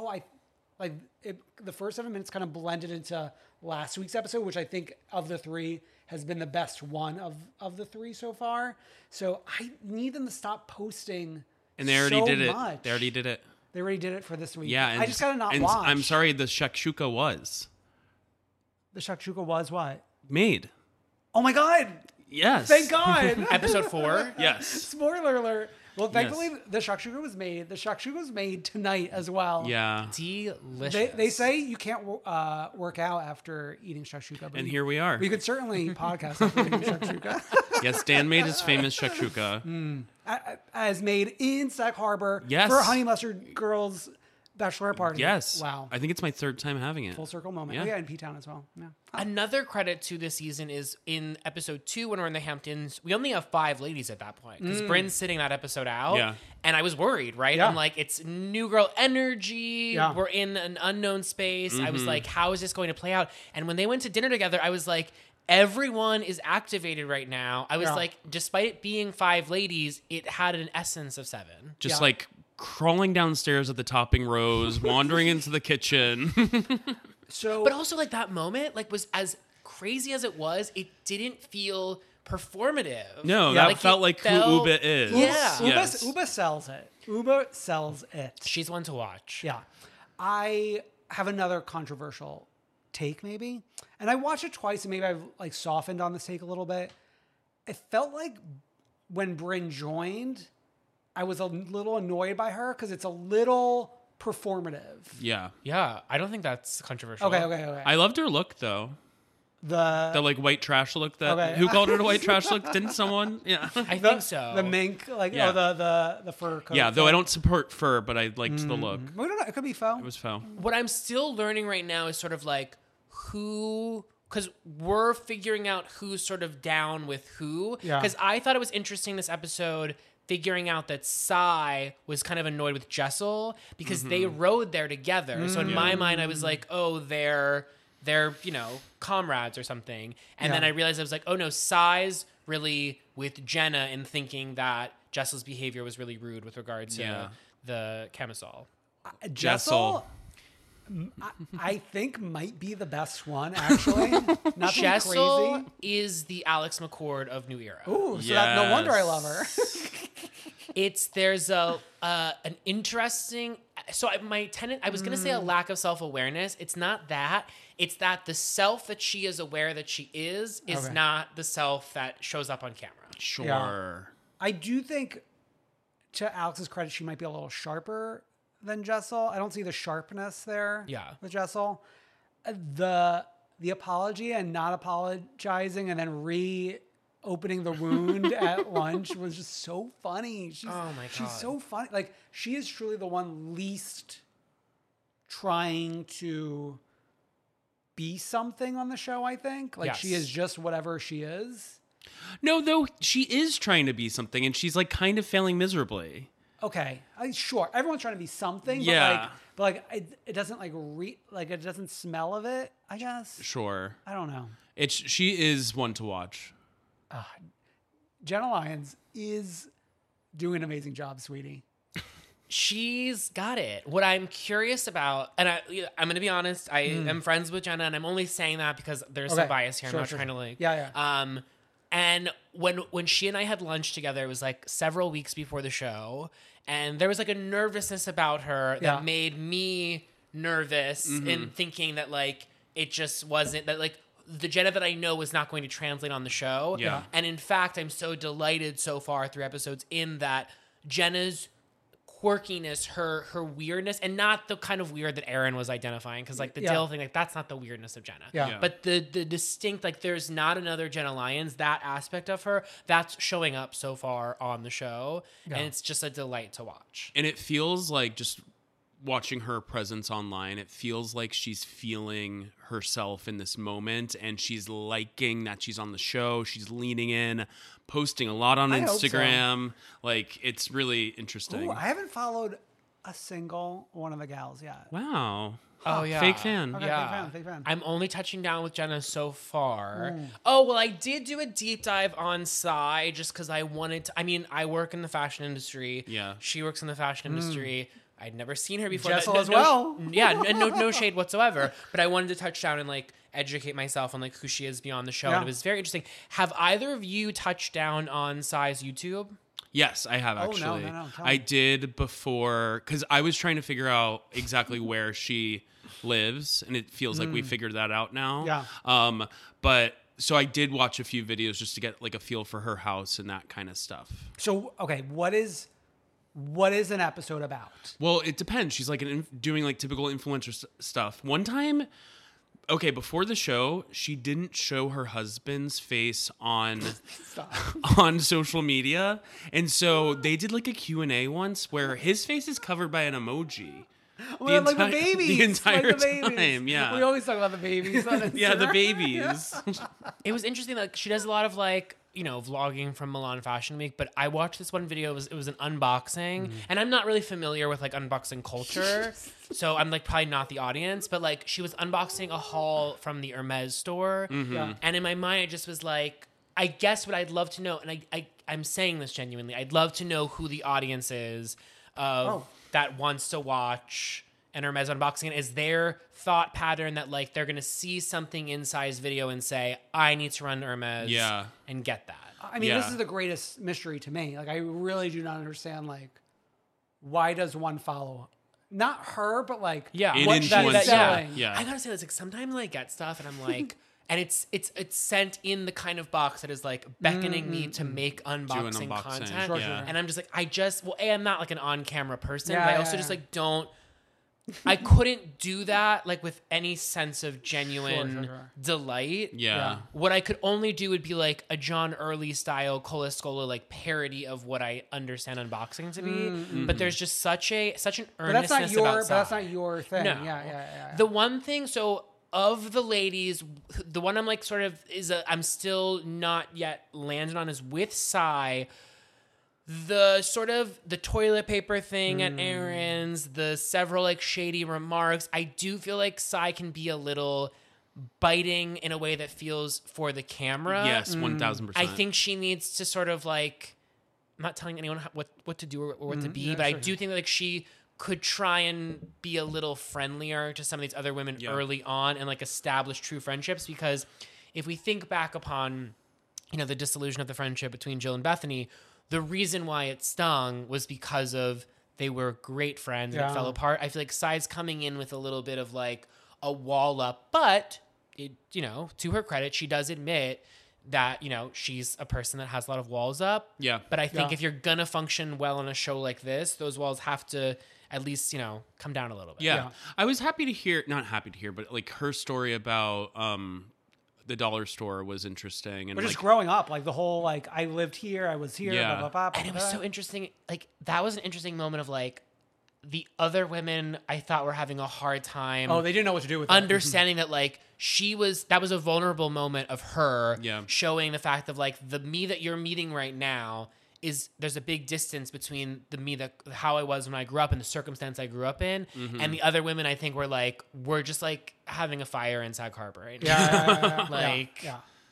the first 7 minutes kind of blended into last week's episode, which I think of the 3 has been the best one of the 3 so far. So I need them to stop posting. And they already did it. much. They already did it. They already did it for this week. Yeah. And I just gotta not and watch. I'm sorry, the shakshuka was The shakshuka was what? made. Oh my God! Yes. Thank God! Episode 4? Yes. Spoiler alert. Well, thankfully, the shakshuka was made. The shakshuka was made tonight as well. Yeah. Delicious. They say you can't work out after eating shakshuka. But And here we are. We could certainly podcast after eating shakshuka. Yes, Dan made his famous shakshuka. as maid in Sag Harbor Yes. for Honey Mustard Girls Bachelorette Party. Yes. Wow. I think it's my third time having it. Full circle moment. Yeah. Oh, yeah, in P-Town as well. Yeah. Another credit to this season is in episode 2 when we're in the Hamptons. We only have 5 ladies at that point because Bryn's sitting that episode out. Yeah. And I was worried, right? Yeah. I'm like, it's new girl energy. Yeah. We're in an unknown space. I was like, how is this going to play out? And when they went to dinner together, I was like, everyone is activated right now. I was Yeah. like, despite it being 5 ladies, it had an essence of 7. Just Yeah. like crawling downstairs at the topping rows, wandering into the kitchen. So, But also, like, that moment, like, was as crazy as it was, it didn't feel performative. No, Yeah. that Like, felt it like felt- who Uba is. Yeah. Yes. Uba sells it. Uba sells it. She's one to watch. Yeah. I have another controversial take, maybe. And I watched it twice, and maybe I've like softened on this take a little bit. It felt like when Bryn joined, I was a little annoyed by her because it's a little performative. Yeah. Yeah, I don't think that's controversial. Okay. I loved her look though. The like white trash look that Okay. who called it a white trash look? Didn't someone? Yeah. I think so. The mink, like Yeah. the fur coat. Yeah, though I don't support fur, but I liked the look. We don't know. It could be faux. It was faux. What I'm still learning right now is sort of like who, because we're figuring out who's sort of down with who. Yeah. Because I thought it was interesting this episode figuring out that Sai was kind of annoyed with Jessel because they rode there together. So in my mind, I was like, oh, they're comrades or something. And then Yeah. I realized I was like, oh no, Sai's really with Jenna in thinking that Jessel's behavior was really rude with regard to the camisole. Jessel, I think might be the best one actually. Not to be Jessel crazy. is the Alex McCord of New Era. Ooh, so that, no wonder I love her. There's an interesting. So my tenant, I was gonna say a lack of self-awareness. It's not that. It's that the self that she is aware that she is Okay. not the self that shows up on camera. Sure. I do think, to Alex's credit, she might be a little sharper than Jessel. I don't see the sharpness there. Yeah. With Jessel, the apology and not apologizing and then reopening the wound at lunch was just so funny. She's, Oh my she's God. so funny. Like she is truly the one least trying to be something on the show. I think like she Yes. is just whatever she is. No, though she is trying to be something, and she's like kind of failing miserably. Okay, sure. Everyone's trying to be something, Yeah. but like it doesn't like it doesn't smell of it. I guess. Sure. I don't know. She is one to watch. Jenna Lyons is doing an amazing job, sweetie. She's got it. What I'm curious about, and I'm going to be honest, I am friends with Jenna, and I'm only saying that because there's some Okay. bias here. Sure, I'm not sure, trying to sure. like, Yeah. And when she and I had lunch together, it was like several weeks before the show, and there was like a nervousness about her that Yeah. made me nervous in thinking that like it just wasn't that like the Jenna that I know was not going to translate on the show. Yeah. And in fact, I'm so delighted so far 3 episodes in that Jenna's quirkiness, her weirdness, and not the kind of weird that Aaron was identifying, because like the Yeah. Dill thing, like that's not the weirdness of Jenna. Yeah. But the distinct, like there's not another Jenna Lyons, that aspect of her, that's showing up so far on the show, and it's just a delight to watch. And it feels like just watching her presence online, it feels like she's feeling herself in this moment, and she's liking that she's on the show. She's leaning in, posting a lot on I hope so. Instagram. Like, it's really interesting. Ooh, I haven't followed a single one of the gals yet. Wow. Oh yeah, Fake fan. Okay, Yeah, fake fan. I'm only touching down with Jenna so far. Oh well, I did do a deep dive on Psy just because I wanted to. I mean, I work in the fashion industry. Yeah. she works in the fashion industry. I'd never seen her before. Jessel as well. Yeah, and no shade whatsoever. But I wanted to touch down and like educate myself on like who she is beyond the show. Yeah. And it was very interesting. Have either of you touched down on Psy's YouTube? Yes, I have no, actually. no, tell I me. did before, because I was trying to figure out exactly where she lives, and it feels like we figured that out now. Yeah. But so I did watch a few videos just to get like a feel for her house and that kind of stuff. So okay, what is an episode about? Well, it depends. She's like doing like typical influencer stuff. One time, Okay, before the show, she didn't show her husband's face on social media. And so they did like a Q&A once where his face is covered by an emoji. Well, like the babies. The entire like the babies. time, yeah. We always talk about the babies. On Yeah, the Instagram. babies. It was interesting. Like she does a lot of like, you know, vlogging from Milan Fashion Week, but I watched this one video. It was an unboxing, and I'm not really familiar with like unboxing culture, so I'm like probably not the audience. But like she was unboxing a haul from the Hermes store, Yeah. and in my mind, I just was like, I guess what I'd love to know, and I'm saying this genuinely, I'd love to know who the audience is that wants to watch an Hermes unboxing. And is their thought pattern that like they're gonna see something in Sai's video and say, I need to run Hermes and get that. I mean, this is the greatest mystery to me. Like, I really do not understand, like, why does one follow? Not her, but like, Yeah. what she's selling. Yeah. I gotta say this, like sometimes I get stuff and I'm like, and it's sent in the kind of box that is like beckoning me to make unboxing content. Sure, yeah. And I'm just like, I'm not like an on-camera person, Yeah, but I yeah, also yeah. just like I couldn't do that like with any sense of genuine Sure. delight. Yeah. What I could only do would be like a John Early style Cola Scola like parody of what I understand unboxing to be. But there's just such an But that's earnestness not about your. But that's Sai. not your thing. No. Yeah. The one thing, so of the ladies, the one I'm like sort of I'm still not yet landed on is with Sai. The sort of the toilet paper thing at Aaron's, the several like shady remarks. I do feel like Sai can be a little biting in a way that feels for the camera. Yes, 1,000%. I think she needs to sort of like, I'm not telling anyone what to do or what to be, but I do think that like she could try and be a little friendlier to some of these other women early on and like establish true friendships. Because if we think back upon, you know, the dissolution of the friendship between Jill and Bethany, the reason why it stung was because of they were great friends and it fell apart. I feel like Sai's coming in with a little bit of like a wall up, but it, you know, to her credit, she does admit that, you know, she's a person that has a lot of walls up. Yeah. But I think if you're gonna function well on a show like this, those walls have to at least, you know, come down a little bit. Yeah. I was happy to hear, not happy to hear, but like her story about the dollar store was interesting. And But like, just growing up, like the whole like I lived here, I was here, Yeah. blah, blah, blah, And it blah, was blah. so interesting. Like that was an interesting moment of like the other women I thought were having a hard time. Oh, they didn't know what to do with it. understanding that like that was a vulnerable moment of her showing the fact of like the me that you're meeting right now is there's a big distance between the me that how I was when I grew up and the circumstance I grew up in, and the other women I think were like we're just like having a fire in Sag Harbor right now. Yeah. Like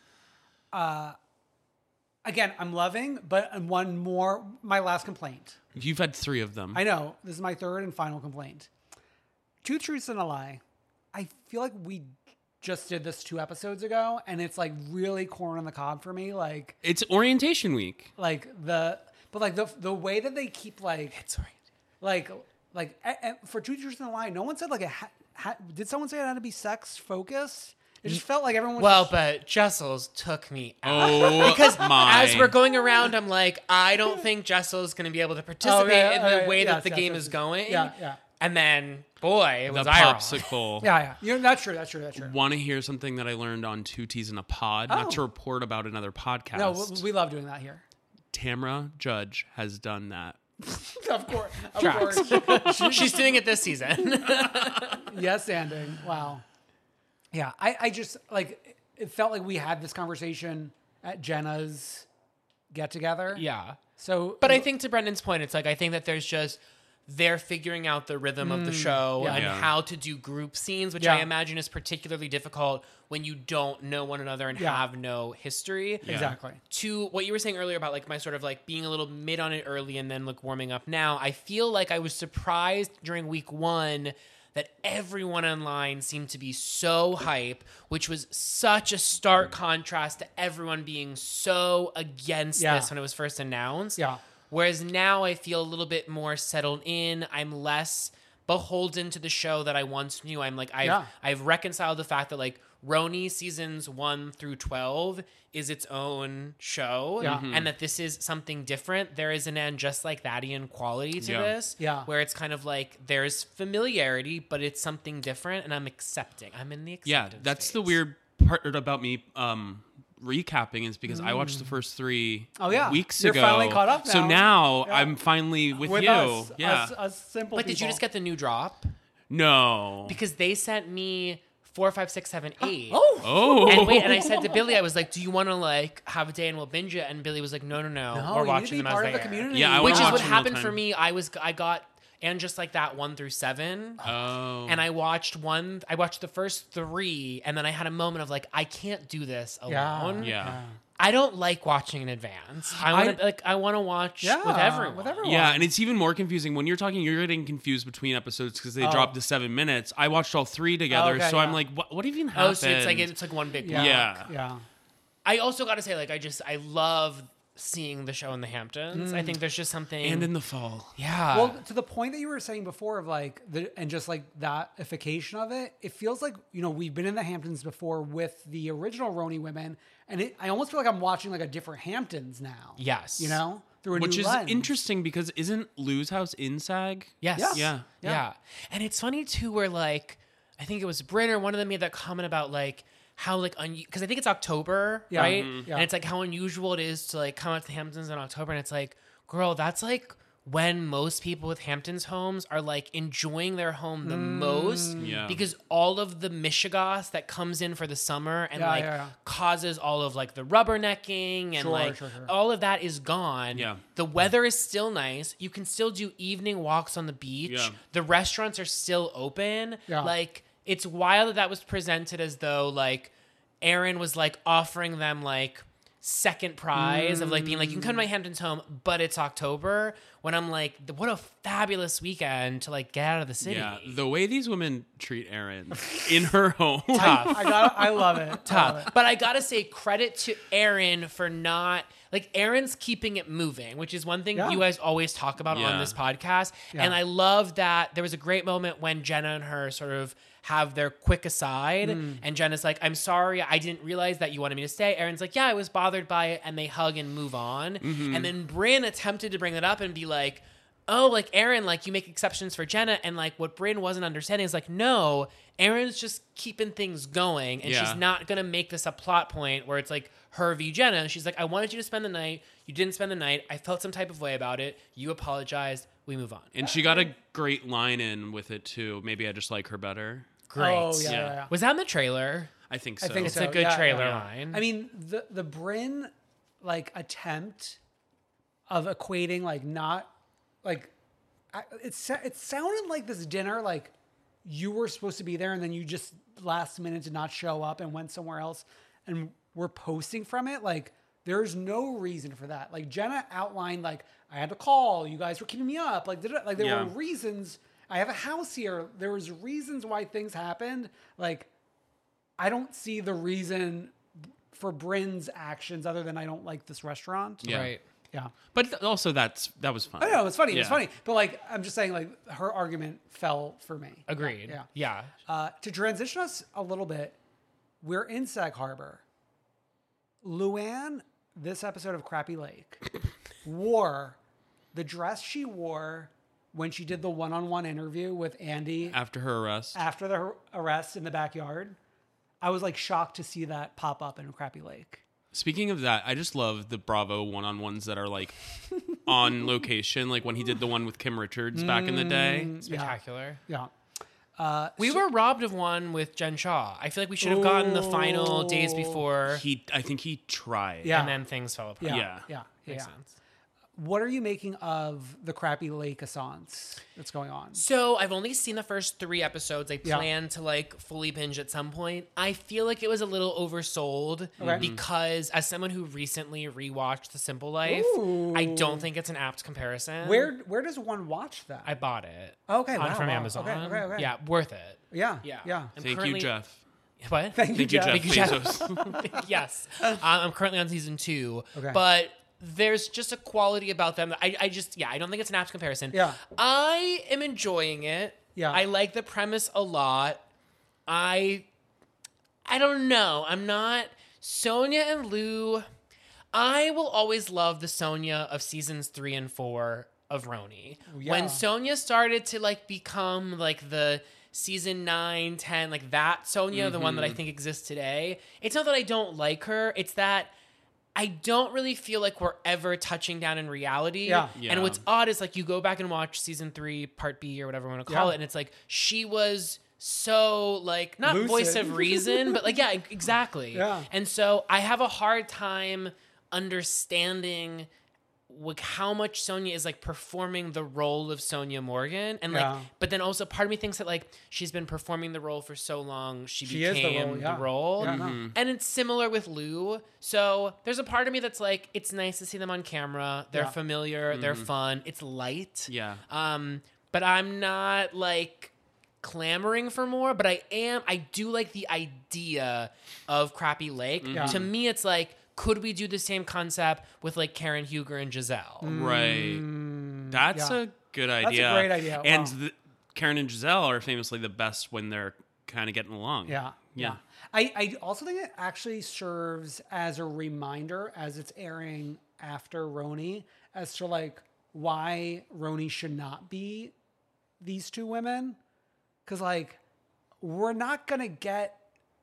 Again, I'm loving, but one more, my last complaint. you've had 3 of them. I know, this is my third and final complaint. 2 Truths and a Lie. I feel like we just did this 2 episodes ago, and it's like really corn on the cob for me. Like It's orientation week. the way that they keep like It's right. like for 2 Truths and a Lie, no one said like did someone say it had to be sex focused? It just felt like everyone was Well, but Jessels took me out. Oh, Because my. as we're going around, I'm like, I don't think Jessel's going to be able to participate in the way that the game is going. Yeah. And then, boy, it the was viral. popsicle. Yeah. That's true. Want to hear something that I learned on 2 T's in a Pod? Not to report about another podcast. No, we love doing that here. Tamra Judge has done that. Of course. She's doing it this season. Yes, ending. Wow. Yeah, I just like it felt like we had this conversation at Jenna's get together. Yeah. So, But I think to Brendan's point, it's like, I think that there's just, they're figuring out the rhythm of the show yeah. and Yeah. how to do group scenes, which Yeah. I imagine is particularly difficult when you don't know one another and Yeah. have no history. exactly. To what you were saying earlier about like my sort of like being a little mid on it early and then like warming up now, I feel like I was surprised during week 1 that everyone online seemed to be so hype, which was such a stark contrast to everyone being so against Yeah. this when it was first announced. Yeah. Whereas now I feel a little bit more settled in. I'm less beholden to the show that I once knew. I'm like, I've reconciled the fact that like Roni seasons 1 through 12 is its own show, and that this is something different. There is an And Just Like That-ian quality to this, where it's kind of like there's familiarity, but it's something different, and I'm accepting. I'm in the acceptance that's phase. the weird part about me recapping is because I watched the first 3 weeks You're ago. finally caught up now. So now I'm finally with you. Us, yeah. us simple Like, did you people. just get the new drop? No. Because they sent me 4, 5, 6, 7, 8. Oh. And I said to Billy, I was like, "Do you want to like have a day and we'll binge it?" And Billy was like, "No, No, we're you need to watching be them part as of the they air." community. Yeah, I Which wanna is watch what them real happened time. for me. I got And Just Like That 1 through 7. Oh. And I watched the first 3, and then I had a moment of like, I can't do this alone. Yeah. I don't like watching in advance. I want to watch with everyone. Yeah, and it's even more confusing when you're getting confused between episodes because they dropped to 7 minutes. I watched all 3 together, Okay, so I'm yeah. like, what even happened? Oh, so it's like one big block. Yeah. I also got to say, like, I love seeing the show in the Hamptons. I think there's just something. And in the fall. Yeah. Well, to the point that you were saying before of like and just like that ification of it, it feels like, you know, we've been in the Hamptons before with the original Roni women, and I almost feel like I'm watching like a different Hamptons now. Yes. You know, through a Which new is lens. interesting because isn't Lou's house in SAG? Yes. Yeah. And it's funny too, where like, I think it was Bryn or one of them made that comment about like, how like because I think it's October, right? Yeah. And it's like how unusual it is to like come out to the Hamptons in October, and it's like, girl, that's like when most people with Hamptons homes are like enjoying their home the most, because all of the mishigas that comes in for the summer and causes all of like the rubbernecking and all of that is gone. Yeah. The weather is still nice. You can still do evening walks on the beach. Yeah. The restaurants are still open. Yeah. Like, it's wild that was presented as though like Aaron was like offering them like second prize of like being like, you can come to my Hamptons home, but it's October, when I'm like, what a fabulous weekend to like get out of the city. Yeah. The way these women treat Erin in her home. Tough. I love it. Tough. But I gotta say credit to Aaron for not like Aaron's keeping it moving, which is one thing you guys always talk about on this podcast. And I love that there was a great moment when Jenna and her sort of have their quick aside, and Jenna's like, I'm sorry, I didn't realize that you wanted me to stay. Aaron's like, yeah, I was bothered by it, and they hug and move on. And then Bryn attempted to bring that up and be like, oh, like Aaron, like you make exceptions for Jenna, and like what Bryn wasn't understanding is like, no, Aaron's just keeping things going, and she's not gonna make this a plot point where it's like her v Jenna. And she's like, I wanted you to spend the night, you didn't spend the night, I felt some type of way about it, you apologized, we move on. And she got a great line in with it too. Maybe I just like her better. Great. Oh, yeah. Was that in the trailer? I think so. I think It's so. a good Yeah, trailer yeah. line. I mean, the Bryn like attempt of equating like not like it sounded like this dinner like you were supposed to be there and then you just last minute did not show up and went somewhere else and were posting from it. Like there's no reason for that. Like Jenna outlined like I had to call, you guys were keeping me up. Like there were reasons. I have a house here. There was reasons why things happened. Like I don't see the reason for Bryn's actions other than I don't like this restaurant. Yeah. Right. Yeah. But also that was fun. I know, it's funny. Yeah. It's funny. But like, I'm just saying like her argument fell for me. Agreed. Yeah. To transition us a little bit, we're in Sag Harbor. Luann, this episode of Crappy Lake, wore the dress she wore when she did the one-on-one interview with Andy After her arrest. after the arrest in the backyard. I was like shocked to see that pop up in Crappy Lake. Speaking of that, I just love the Bravo one-on-ones that are like on location. Like when he did the one with Kim Richards back in the day. Spectacular. Yeah. We were robbed of one with Jen Shaw. I feel like we should have gotten the final days before, I think he tried. Yeah. and then things fell apart. Yeah. Makes sense. What are you making of the Crappy Lake assance that's going on? So I've only seen the first 3 episodes. I Yeah. plan to like fully binge at some point. I feel like it was a little oversold because as someone who recently rewatched The Simple Life, I don't think it's an apt comparison. Where does one watch that? I bought it. Okay, from wow. Amazon. Okay. Yeah, worth it. Yeah. Yeah. Yeah. I'm Thank you, currently- Jeff. What? Thank you, Jeff. Thank you, Jeff Jeff. Bezos. Yes. I'm currently on season 2. Okay. But there's just a quality about them that I don't think it's an apt comparison. Yeah. I am enjoying it. Yeah. I like the premise a lot. I I don't know. I'm not Sonia and Lou. I will always love the Sonia of seasons 3 and 4 of Roni. Yeah. When Sonia started to like become like the season 9, 10, like that Sonia, the one that I think exists today. It's not that I don't like her. It's that I don't really feel like we're ever touching down in reality. Yeah. And what's odd is like you go back and watch season 3, part B or whatever we want to call it. And it's like, she was so like, not Lucid. voice of reason, but like, yeah, exactly. Yeah. And so I have a hard time understanding like how much Sonia is like performing the role of Sonia Morgan, and like, but then also part of me thinks that like she's been performing the role for so long, she became the role. And it's similar with Lou. So there's a part of me that's like, it's nice to see them on camera. They're familiar. They're fun. It's light. Yeah. But I'm not like clamoring for more. But I do like the idea of Crappy Lake. To me, it's like, could we do the same concept with like Karen Huger and Giselle? Right. That's a good idea. That's a great idea. And Karen and Giselle are famously the best when they're kind of getting along. Yeah. I also think it actually serves as a reminder as it's airing after Roni as to like why Roni should not be these two women. Because like we're not going to get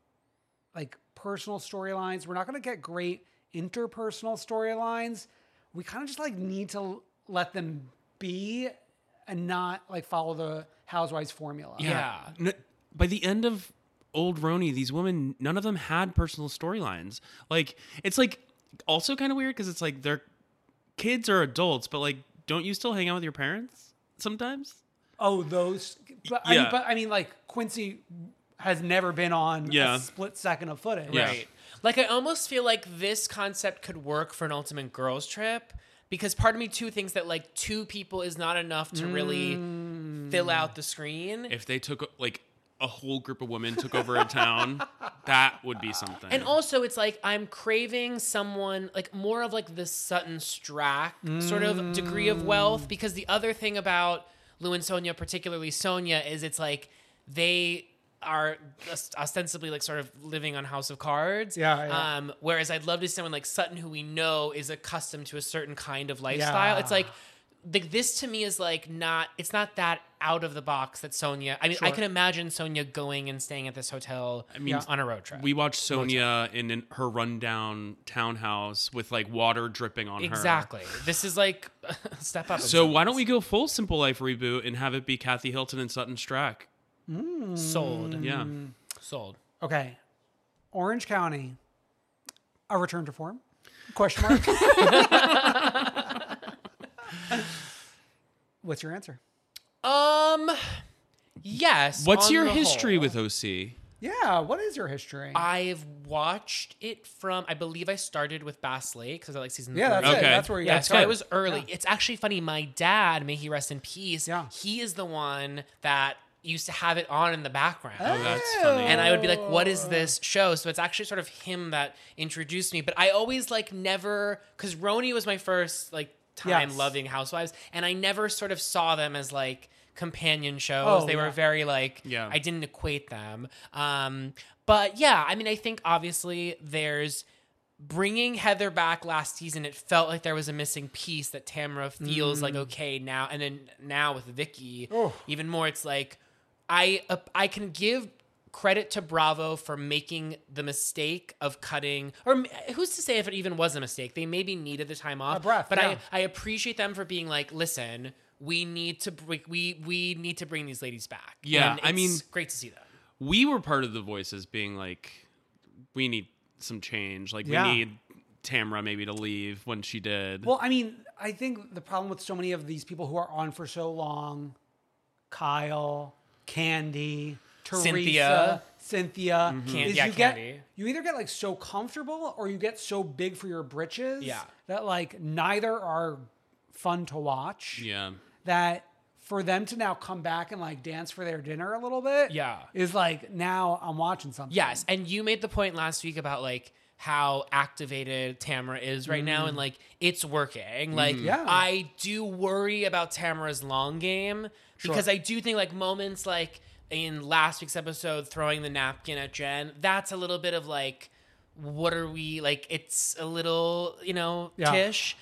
like personal storylines. We're not going to get great interpersonal storylines. We kind of just like need to let them be and not like follow the Housewives formula. Yeah. By the end of old Roni, these women, none of them had personal storylines. Like, it's like also kind of weird because it's like their kids are adults, but like, don't you still hang out with your parents sometimes? Oh, those. But I mean, like Quincy has never been on a split second of footage. Right. Like, I almost feel like this concept could work for an Ultimate Girls Trip, because part of me too thinks that like 2 people is not enough to really fill out the screen. If they took like a whole group of women took over a town, that would be something. And also it's like I'm craving someone like more of like the Sutton Strack sort of degree of wealth, because the other thing about Lou and Sonia, particularly Sonia, is it's like they are ostensibly like sort of living on House of Cards. Whereas I'd love to see someone like Sutton, who we know is accustomed to a certain kind of lifestyle. It's like this to me is like it's not that out of the box that Sonia. I mean, I can imagine Sonia going and staying at this hotel on a road trip. We watched Sonia in her rundown townhouse with like water dripping on her. Exactly. This is like a step up. So why don't we go full Simple Life reboot and have it be Kathy Hilton and Sutton Strack? Sold. Yeah. Sold. Okay. Orange County, a return to form? Question mark. What's your answer? Yes. What's your the history whole. with OC? Yeah, what is your history? I've watched it from, I believe I started with Bass Lake because I like season 3. That's it. That's where you got so I started. was early. It's actually funny. My dad, may he rest in peace, he is the one that used to have it on in the background. Oh, that's funny. And I would be like, what is this show? So it's actually sort of him that introduced me. But I always like never, because Roni was my first like time loving Housewives, and I never sort of saw them as like companion shows. They were very like, I didn't equate them. But yeah, I mean, I think obviously there's bringing Heather back last season. It felt like there was a missing piece that Tamara feels like okay now, and then now with Vicky, even more. It's like I can give credit to Bravo for making the mistake of cutting, or who's to say if it even was a mistake? They maybe needed the time off, but I appreciate them for being like, listen, we need to bring these ladies back. Yeah, and I mean, great to see them. We were part of the voices being like, we need some change. Like, we need Tamara maybe to leave when she did. Well, I mean, I think the problem with so many of these people who are on for so long, Kyle, Candy, Teresa, Cynthia, is you either get like so comfortable or you get so big for your britches that like neither are fun to watch. Yeah. That for them to now come back and like dance for their dinner a little bit is like, now I'm watching something. Yes. And you made the point last week about like how activated Tamara is right now, and like it's working. Like I do worry about Tamara's long game because I do think like moments like in last week's episode throwing the napkin at Jen, that's a little bit of like, what are we like? It's a little, Tish.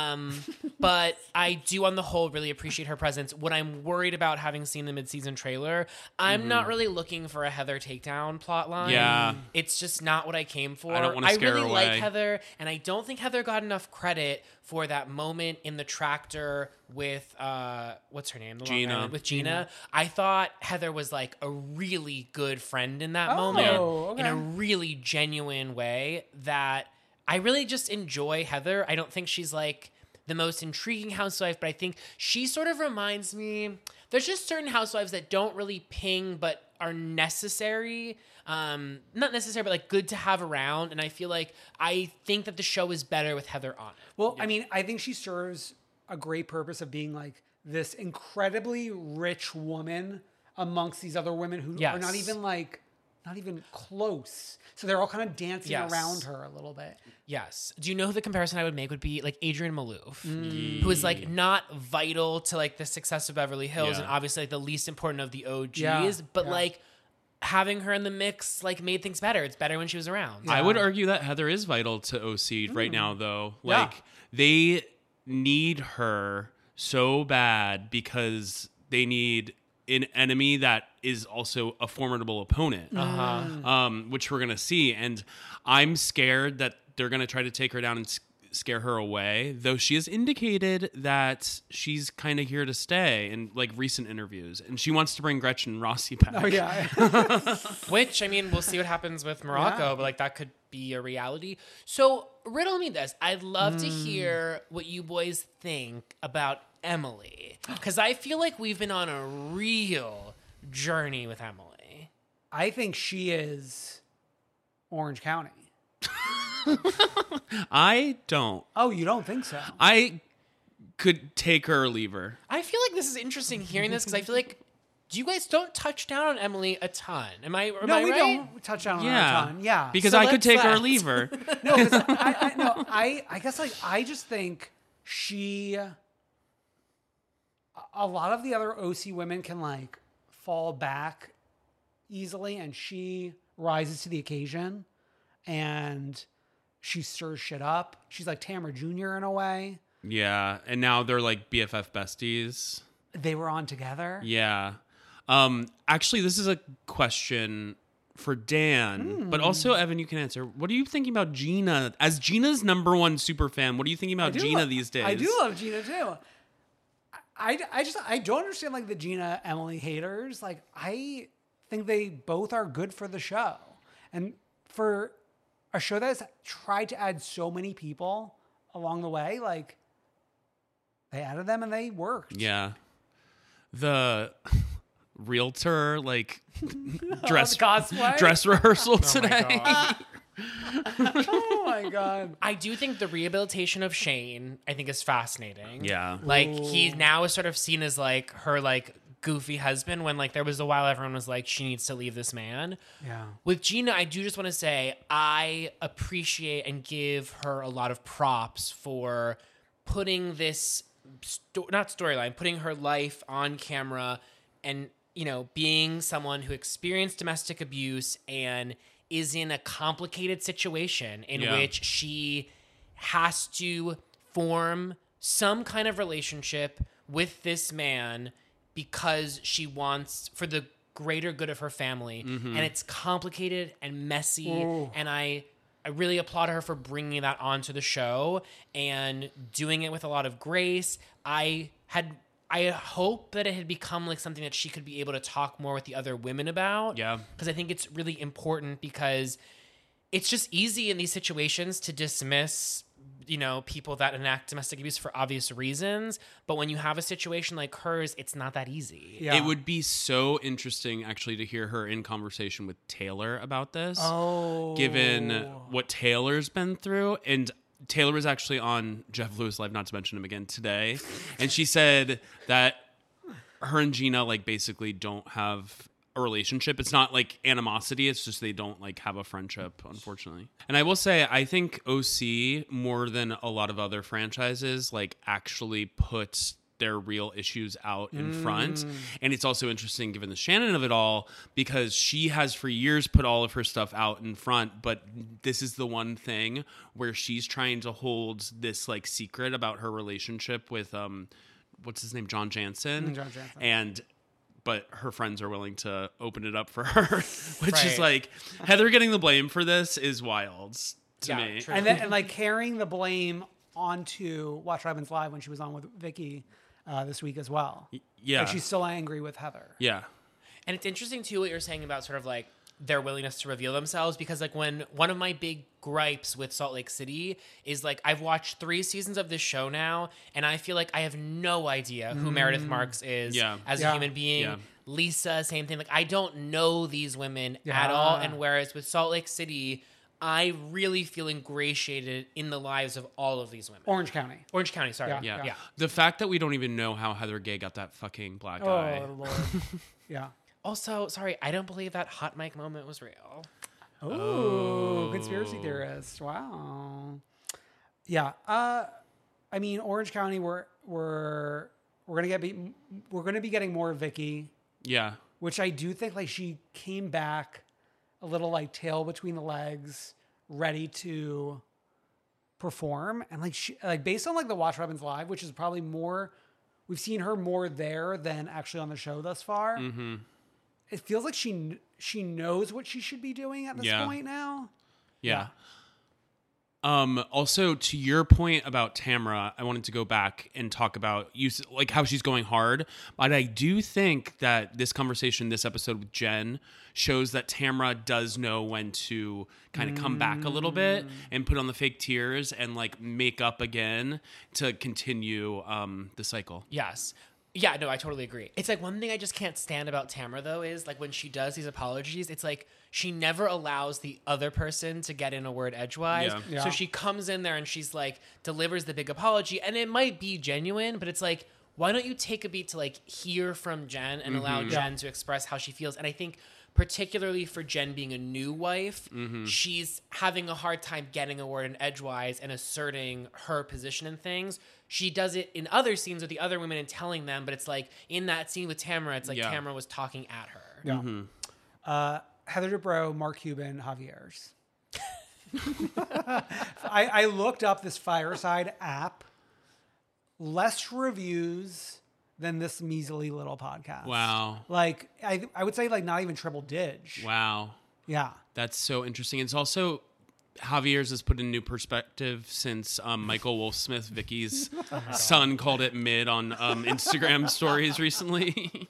But I do on the whole really appreciate her presence. What I'm worried about, having seen the mid-season trailer, I'm not really looking for a Heather takedown plotline. Yeah. It's just not what I came for. I don't want to scare her really away. like Heather, and I don't think Heather got enough credit for that moment in the tractor with what's her name? The Long Gina. Island, with Gina. I thought Heather was like a really good friend in that moment, in a really genuine way that I really just enjoy Heather. I don't think she's like the most intriguing housewife, but I think she sort of reminds me, there's just certain housewives that don't really ping but are necessary. Not necessary, but like good to have around. And I feel like, I think that the show is better with Heather on it. Well, I mean, I think she serves a great purpose of being like this incredibly rich woman amongst these other women who are not even close. So they're all kind of dancing around her a little bit. Yes. Do you know who the comparison I would make would be? Like Adrienne Maloof, who is like not vital to like the success of Beverly Hills and obviously like the least important of the OGs, but like having her in the mix like made things better. It's better when she was around. I would argue that Heather is vital to OC right now, though. Like, they need her so bad because they need an enemy that is also a formidable opponent, which we're going to see. And I'm scared that they're going to try to take her down and scare her away, though she has indicated that she's kind of here to stay in like recent interviews, and she wants to bring Gretchen Rossi back. Oh yeah. Which, I mean, we'll see what happens with Morocco, but like that could be a reality. So riddle me this. I'd love to hear what you boys think about Emily, because I feel like we've been on a real journey with Emily. I think she is Orange County. I don't. Oh, you don't think so? I could take her or leave her. I feel like this is interesting hearing this, because I feel like, do you guys don't touch down on Emily a ton? Am I No, I we right? don't touch down on her a ton. Yeah. Because So I could let's take her or let's. leave her. No, because I guess like I just think a lot of the other OC women can like fall back easily, and she rises to the occasion and she stirs shit up. She's like Tamara Jr. in a way. Yeah, and now they're like BFF besties. They were on together. Yeah. Actually, this is a question for Dan, but also Evan, you can answer. What are you thinking about Gina? As Gina's number one super fan, what are you thinking about Gina these days? I do love Gina too. I don't understand like the Gina Emily haters. Like I think they both are good for the show, and for a show that has tried to add so many people along the way, like they added them and they worked. Yeah. The realtor like dress cosplay? dress rehearsal today. Oh my god. I do think the rehabilitation of Shane, I think, is fascinating. Yeah. Like, he now is sort of seen as like her like goofy husband, when like there was a while everyone was like, she needs to leave this man. Yeah. With Gina, I do just want to say I appreciate and give her a lot of props for putting this putting her life on camera, and being someone who experienced domestic abuse and is in a complicated situation in which she has to form some kind of relationship with this man because she wants for the greater good of her family. And it's complicated and messy. And I really applaud her for bringing that onto the show and doing it with a lot of grace. I hope that it had become like something that she could be able to talk more with the other women about. Yeah. Because I think it's really important, because it's just easy in these situations to dismiss, people that enact domestic abuse for obvious reasons. But when you have a situation like hers, it's not that easy. Yeah. It would be so interesting actually to hear her in conversation with Taylor about this. Oh. Given what Taylor's been through. And Taylor was actually on Jeff Lewis Live, not to mention him again today. And she said that her and Gina like basically don't have a relationship. It's not like animosity. It's just they don't like have a friendship, unfortunately. And I will say, I think OC, more than a lot of other franchises, like actually puts their real issues out in front. And it's also interesting given the Shannon of it all, because she has for years put all of her stuff out in front, but this is the one thing where she's trying to hold this like secret about her relationship with what's his name, John Jansen. John Jansen. And but her friends are willing to open it up for her, which is like, Heather getting the blame for this is wild to me. True. And like carrying the blame onto Watch What Happens Live when she was on with Vicky this week as well. Yeah. Like she's still angry with Heather. Yeah. And it's interesting too what you're saying about sort of like their willingness to reveal themselves, because like when one of my big gripes with Salt Lake City is like I've watched 3 seasons of this show now and I feel like I have no idea who Meredith Marks is as a human being. Yeah. Lisa, same thing. Like I don't know these women at all. And whereas with Salt Lake City, I really feel ingratiated in the lives of all of these women. Orange County, sorry. Yeah. The fact that we don't even know how Heather Gay got that fucking black eye. Oh, Lord. Yeah. Also, sorry, I don't believe that hot mic moment was real. Oh, conspiracy theorist. Wow. Yeah. I mean, Orange County, we're gonna be getting more Vicky. Yeah. Which I do think like she came back a little like tail between the legs, ready to perform, and like she like based on like the Watch What Happens Live, which is probably more, we've seen her more there than actually on the show thus far. Mm-hmm. It feels like she knows what she should be doing at this point now. Yeah. Also, to your point about Tamra, I wanted to go back and talk about like how she's going hard. But I do think that this conversation, this episode with Jen, shows that Tamra does know when to kind of come back a little bit and put on the fake tears and like make up again to continue the cycle. Yes. Yeah, no, I totally agree. It's like one thing I just can't stand about Tamra, though, is like when she does these apologies, it's like she never allows the other person to get in a word edgewise. Yeah. So she comes in there and she's like, delivers the big apology, and it might be genuine, but it's like, why don't you take a beat to like hear from Jen and allow Jen to express how she feels? And I think particularly for Jen being a new wife, she's having a hard time getting a word in edgewise and asserting her position in things. She does it in other scenes with the other women and telling them, but it's like in that scene with Tamra, it's like Tamra was talking at her. Yeah. Heather Dubrow, Mark Cuban, Javier's. I looked up this Fireside app. Less reviews than this measly little podcast. Wow. Like, I would say like not even triple dig. Wow. Yeah. That's so interesting. It's also, Javier's has put in new perspective since Michael Wolfsmith, Vicky's son, called it mid on Instagram stories recently.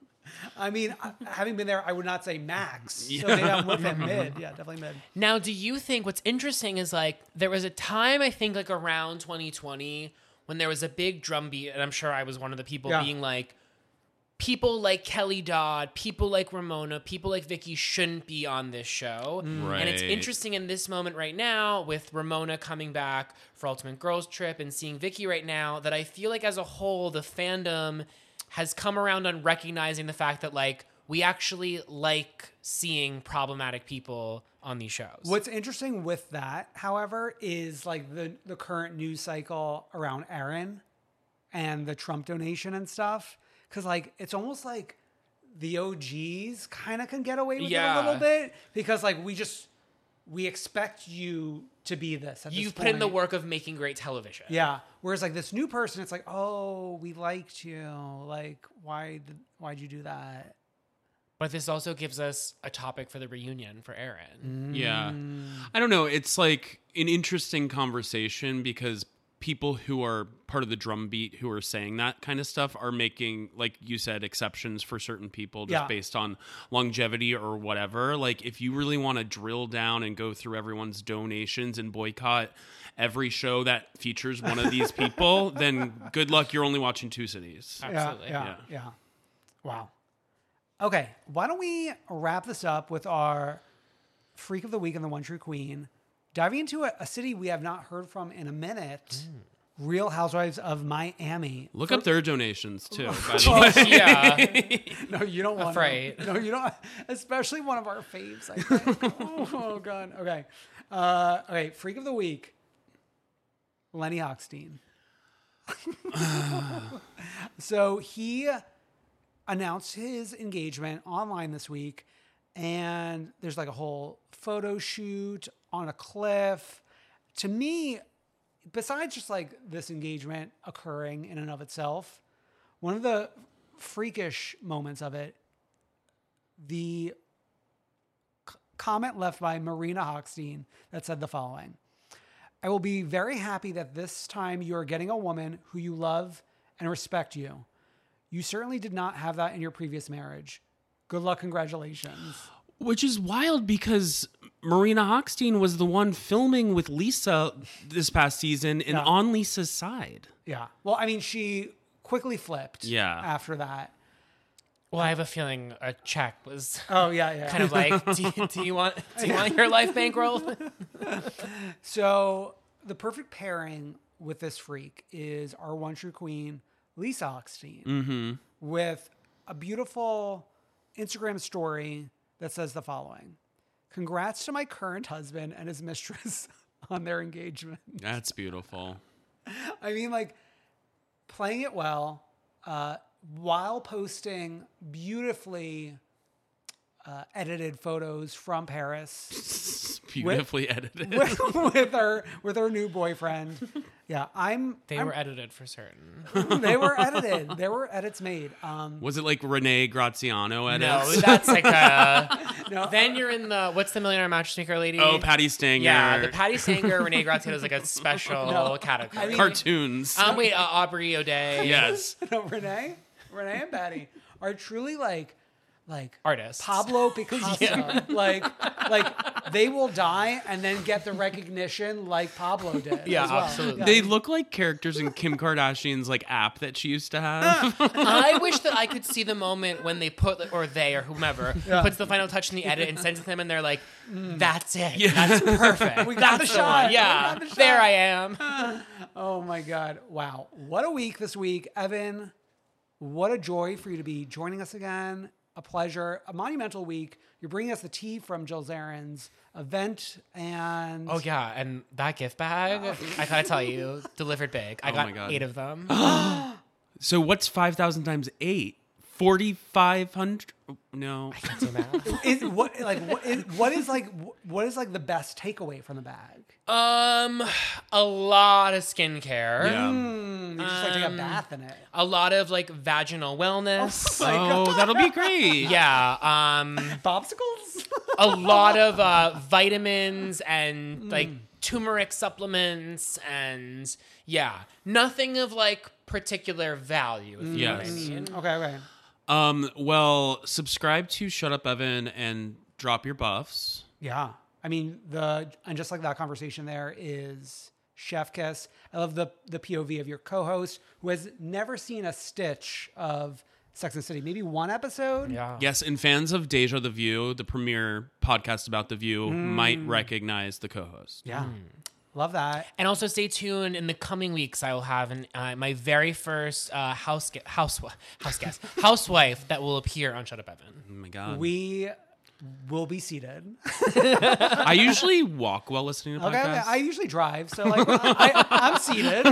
I mean, having been there, I would not say max. So maybe I'm with him mid. Yeah, definitely mid. Now, do you think what's interesting is like there was a time, I think like around 2020 when there was a big drumbeat, and I'm sure I was one of the people being like, people like Kelly Dodd, people like Ramona, people like Vicky shouldn't be on this show. Right. And it's interesting in this moment right now with Ramona coming back for Ultimate Girls Trip and seeing Vicky right now that I feel like as a whole, the fandom has come around on recognizing the fact that like we actually like seeing problematic people on these shows. What's interesting with that, however, is like the current news cycle around Aaron and the Trump donation and stuff. Because like it's almost like the OGs kind of can get away with it a little bit because like we expect you to be this. You've put in the work of making great television. Yeah. Whereas like this new person, it's like, oh, we liked you. Like, why'd you do that? But this also gives us a topic for the reunion for Aaron. Yeah. I don't know. It's like an interesting conversation because people who are part of the drumbeat who are saying that kind of stuff are making, like you said, exceptions for certain people just based on longevity or whatever. Like if you really want to drill down and go through everyone's donations and boycott every show that features one of these people, then good luck. You're only watching Two Cities. Absolutely. Yeah. Wow. Okay. Why don't we wrap this up with our Freak of the Week and the One True Queen, diving into a city we have not heard from in a minute. Real Housewives of Miami. Look up their donations too. By the way. Yeah. No, you don't want Afraid. to. No, you don't. Especially one of our faves, I think. Oh, God. Okay. Okay. Freak of the Week. Lenny Hochstein. So he announced his engagement online this week, and there's like a whole photo shoot on a cliff. To me, besides just like this engagement occurring in and of itself, one of the freakish moments of it, the comment left by Marina Hochstein that said the following: "I will be very happy that this time you are getting a woman who you love and respect you. You certainly did not have that in your previous marriage. Good luck, congratulations." Which is wild because Marina Hochstein was the one filming with Lisa this past season and on Lisa's side. Yeah. Well, I mean, she quickly flipped after that. Well, I have a feeling a check was kind of like, do you want your life bankroll? So the perfect pairing with this freak is our one true queen, Lisa Hochstein, with a beautiful Instagram story that says the following: "Congrats to my current husband and his mistress on their engagement." That's beautiful. I mean, like, playing it well, while posting beautifully edited photos from Paris. Beautifully edited. with her new boyfriend. Yeah, They were edited for certain. They were edited. There were edits made. Was it like Renee Graziano edits? No, that's like no. Then you're in the what's the Millionaire Matchmaker lady? Oh, Patty Stanger. Yeah, the Patty Stanger, Renee Graziano is like a special category. I mean, cartoons. Wait, Aubrey O'Day. Yes. No, Renee and Patty are truly like artists. Pablo Picasso. Like they will die and then get the recognition like Pablo did. Yeah, as well. absolutely. They look like characters in Kim Kardashian's like app that she used to have. I wish that I could see the moment when they put, or they or whomever puts the final touch in the edit and sends it to them, and they're like, "That's it. Yeah. That's perfect. We got the shot. One. Yeah, We got the there shot." I am." Oh my God. Wow. What a week this week. Evan, what a joy for you to be joining us again. A pleasure. A monumental week. You're bringing us the tea from Jill Zarin's event, and Oh yeah, and that gift bag, I gotta tell you, delivered big. I my God. got 8 of them. So what's 5,000 times 8? 4,500? No. I can't do math. what is the best takeaway from the bag? A lot of skincare. Yeah. You just like take a bath in it. A lot of like vaginal wellness. Oh, that'll be great. Yeah. Popsicles? A lot of vitamins and like turmeric supplements and nothing of like particular value. If you know what I mean. Okay. Well, subscribe to Shut Up Evan and drop your buffs. Yeah. I mean, and just like that conversation there is Chef Kiss. I love the POV of your co-host who has never seen a stitch of Sex and the City. Maybe one episode. Yeah. Yes, and fans of Deja The View, the premier podcast about The View, might recognize the co-host. Yeah. Love that. And also stay tuned. In the coming weeks, I will have my very first housewife that will appear on Shut Up Evan. Oh my God. We will be seated. I usually walk while listening to podcasts. Okay. I usually drive, so like I'm seated.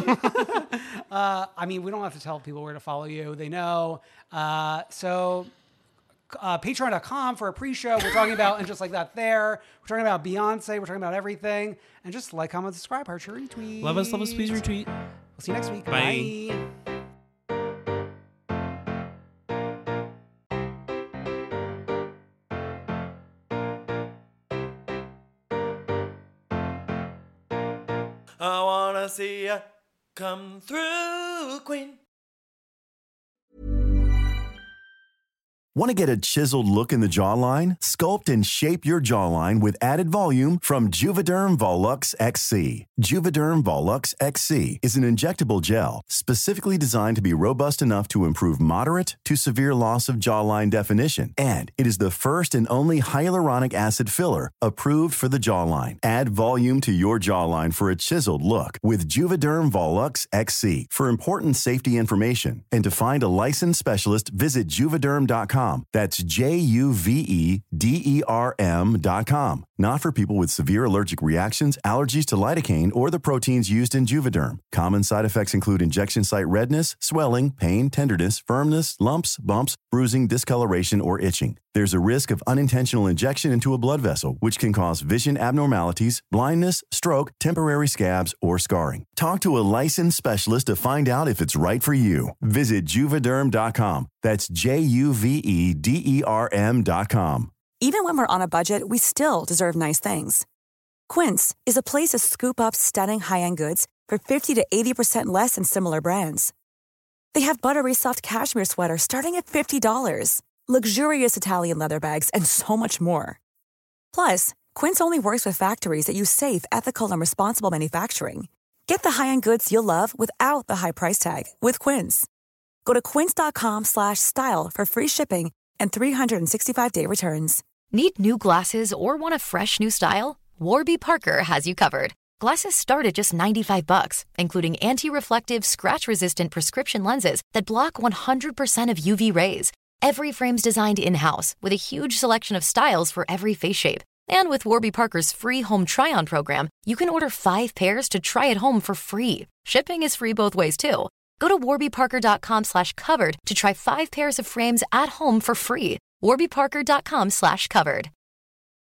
I mean, we don't have to tell people where to follow you. They know. So patreon.com for a pre-show. We're talking about, and just like that there. We're talking about Beyonce. We're talking about everything. And just like, comment, subscribe, heart, share, retweet. Love us, please retweet. We'll see you next week. Bye. I wanna see ya come through, Queen. Want to get a chiseled look in the jawline? Sculpt and shape your jawline with added volume from Juvederm Volux XC. Juvederm Volux XC is an injectable gel specifically designed to be robust enough to improve moderate to severe loss of jawline definition. And it is the first and only hyaluronic acid filler approved for the jawline. Add volume to your jawline for a chiseled look with Juvederm Volux XC. For important safety information and to find a licensed specialist, visit Juvederm.com. That's Juvederm.com. Not for people with severe allergic reactions, allergies to lidocaine, or the proteins used in Juvederm. Common side effects include injection site redness, swelling, pain, tenderness, firmness, lumps, bumps, bruising, discoloration, or itching. There's a risk of unintentional injection into a blood vessel, which can cause vision abnormalities, blindness, stroke, temporary scabs, or scarring. Talk to a licensed specialist to find out if it's right for you. Visit Juvederm.com. That's JUVEDERM.com. Even when we're on a budget, we still deserve nice things. Quince is a place to scoop up stunning high-end goods for 50 to 80% less than similar brands. They have buttery soft cashmere sweaters starting at $50, luxurious Italian leather bags, and so much more. Plus, Quince only works with factories that use safe, ethical, and responsible manufacturing. Get the high-end goods you'll love without the high price tag with Quince. Go to quince.com/style for free shipping and 365-day returns. Need new glasses or want a fresh new style? Warby Parker has you covered. Glasses start at just $95, including anti-reflective, scratch-resistant prescription lenses that block 100% of UV rays. Every frame's designed in-house with a huge selection of styles for every face shape. And with Warby Parker's free home try-on program, you can order 5 pairs to try at home for free. Shipping is free both ways, too. Go to warbyparker.com/covered to try 5 pairs of frames at home for free. warbyparker.com/covered.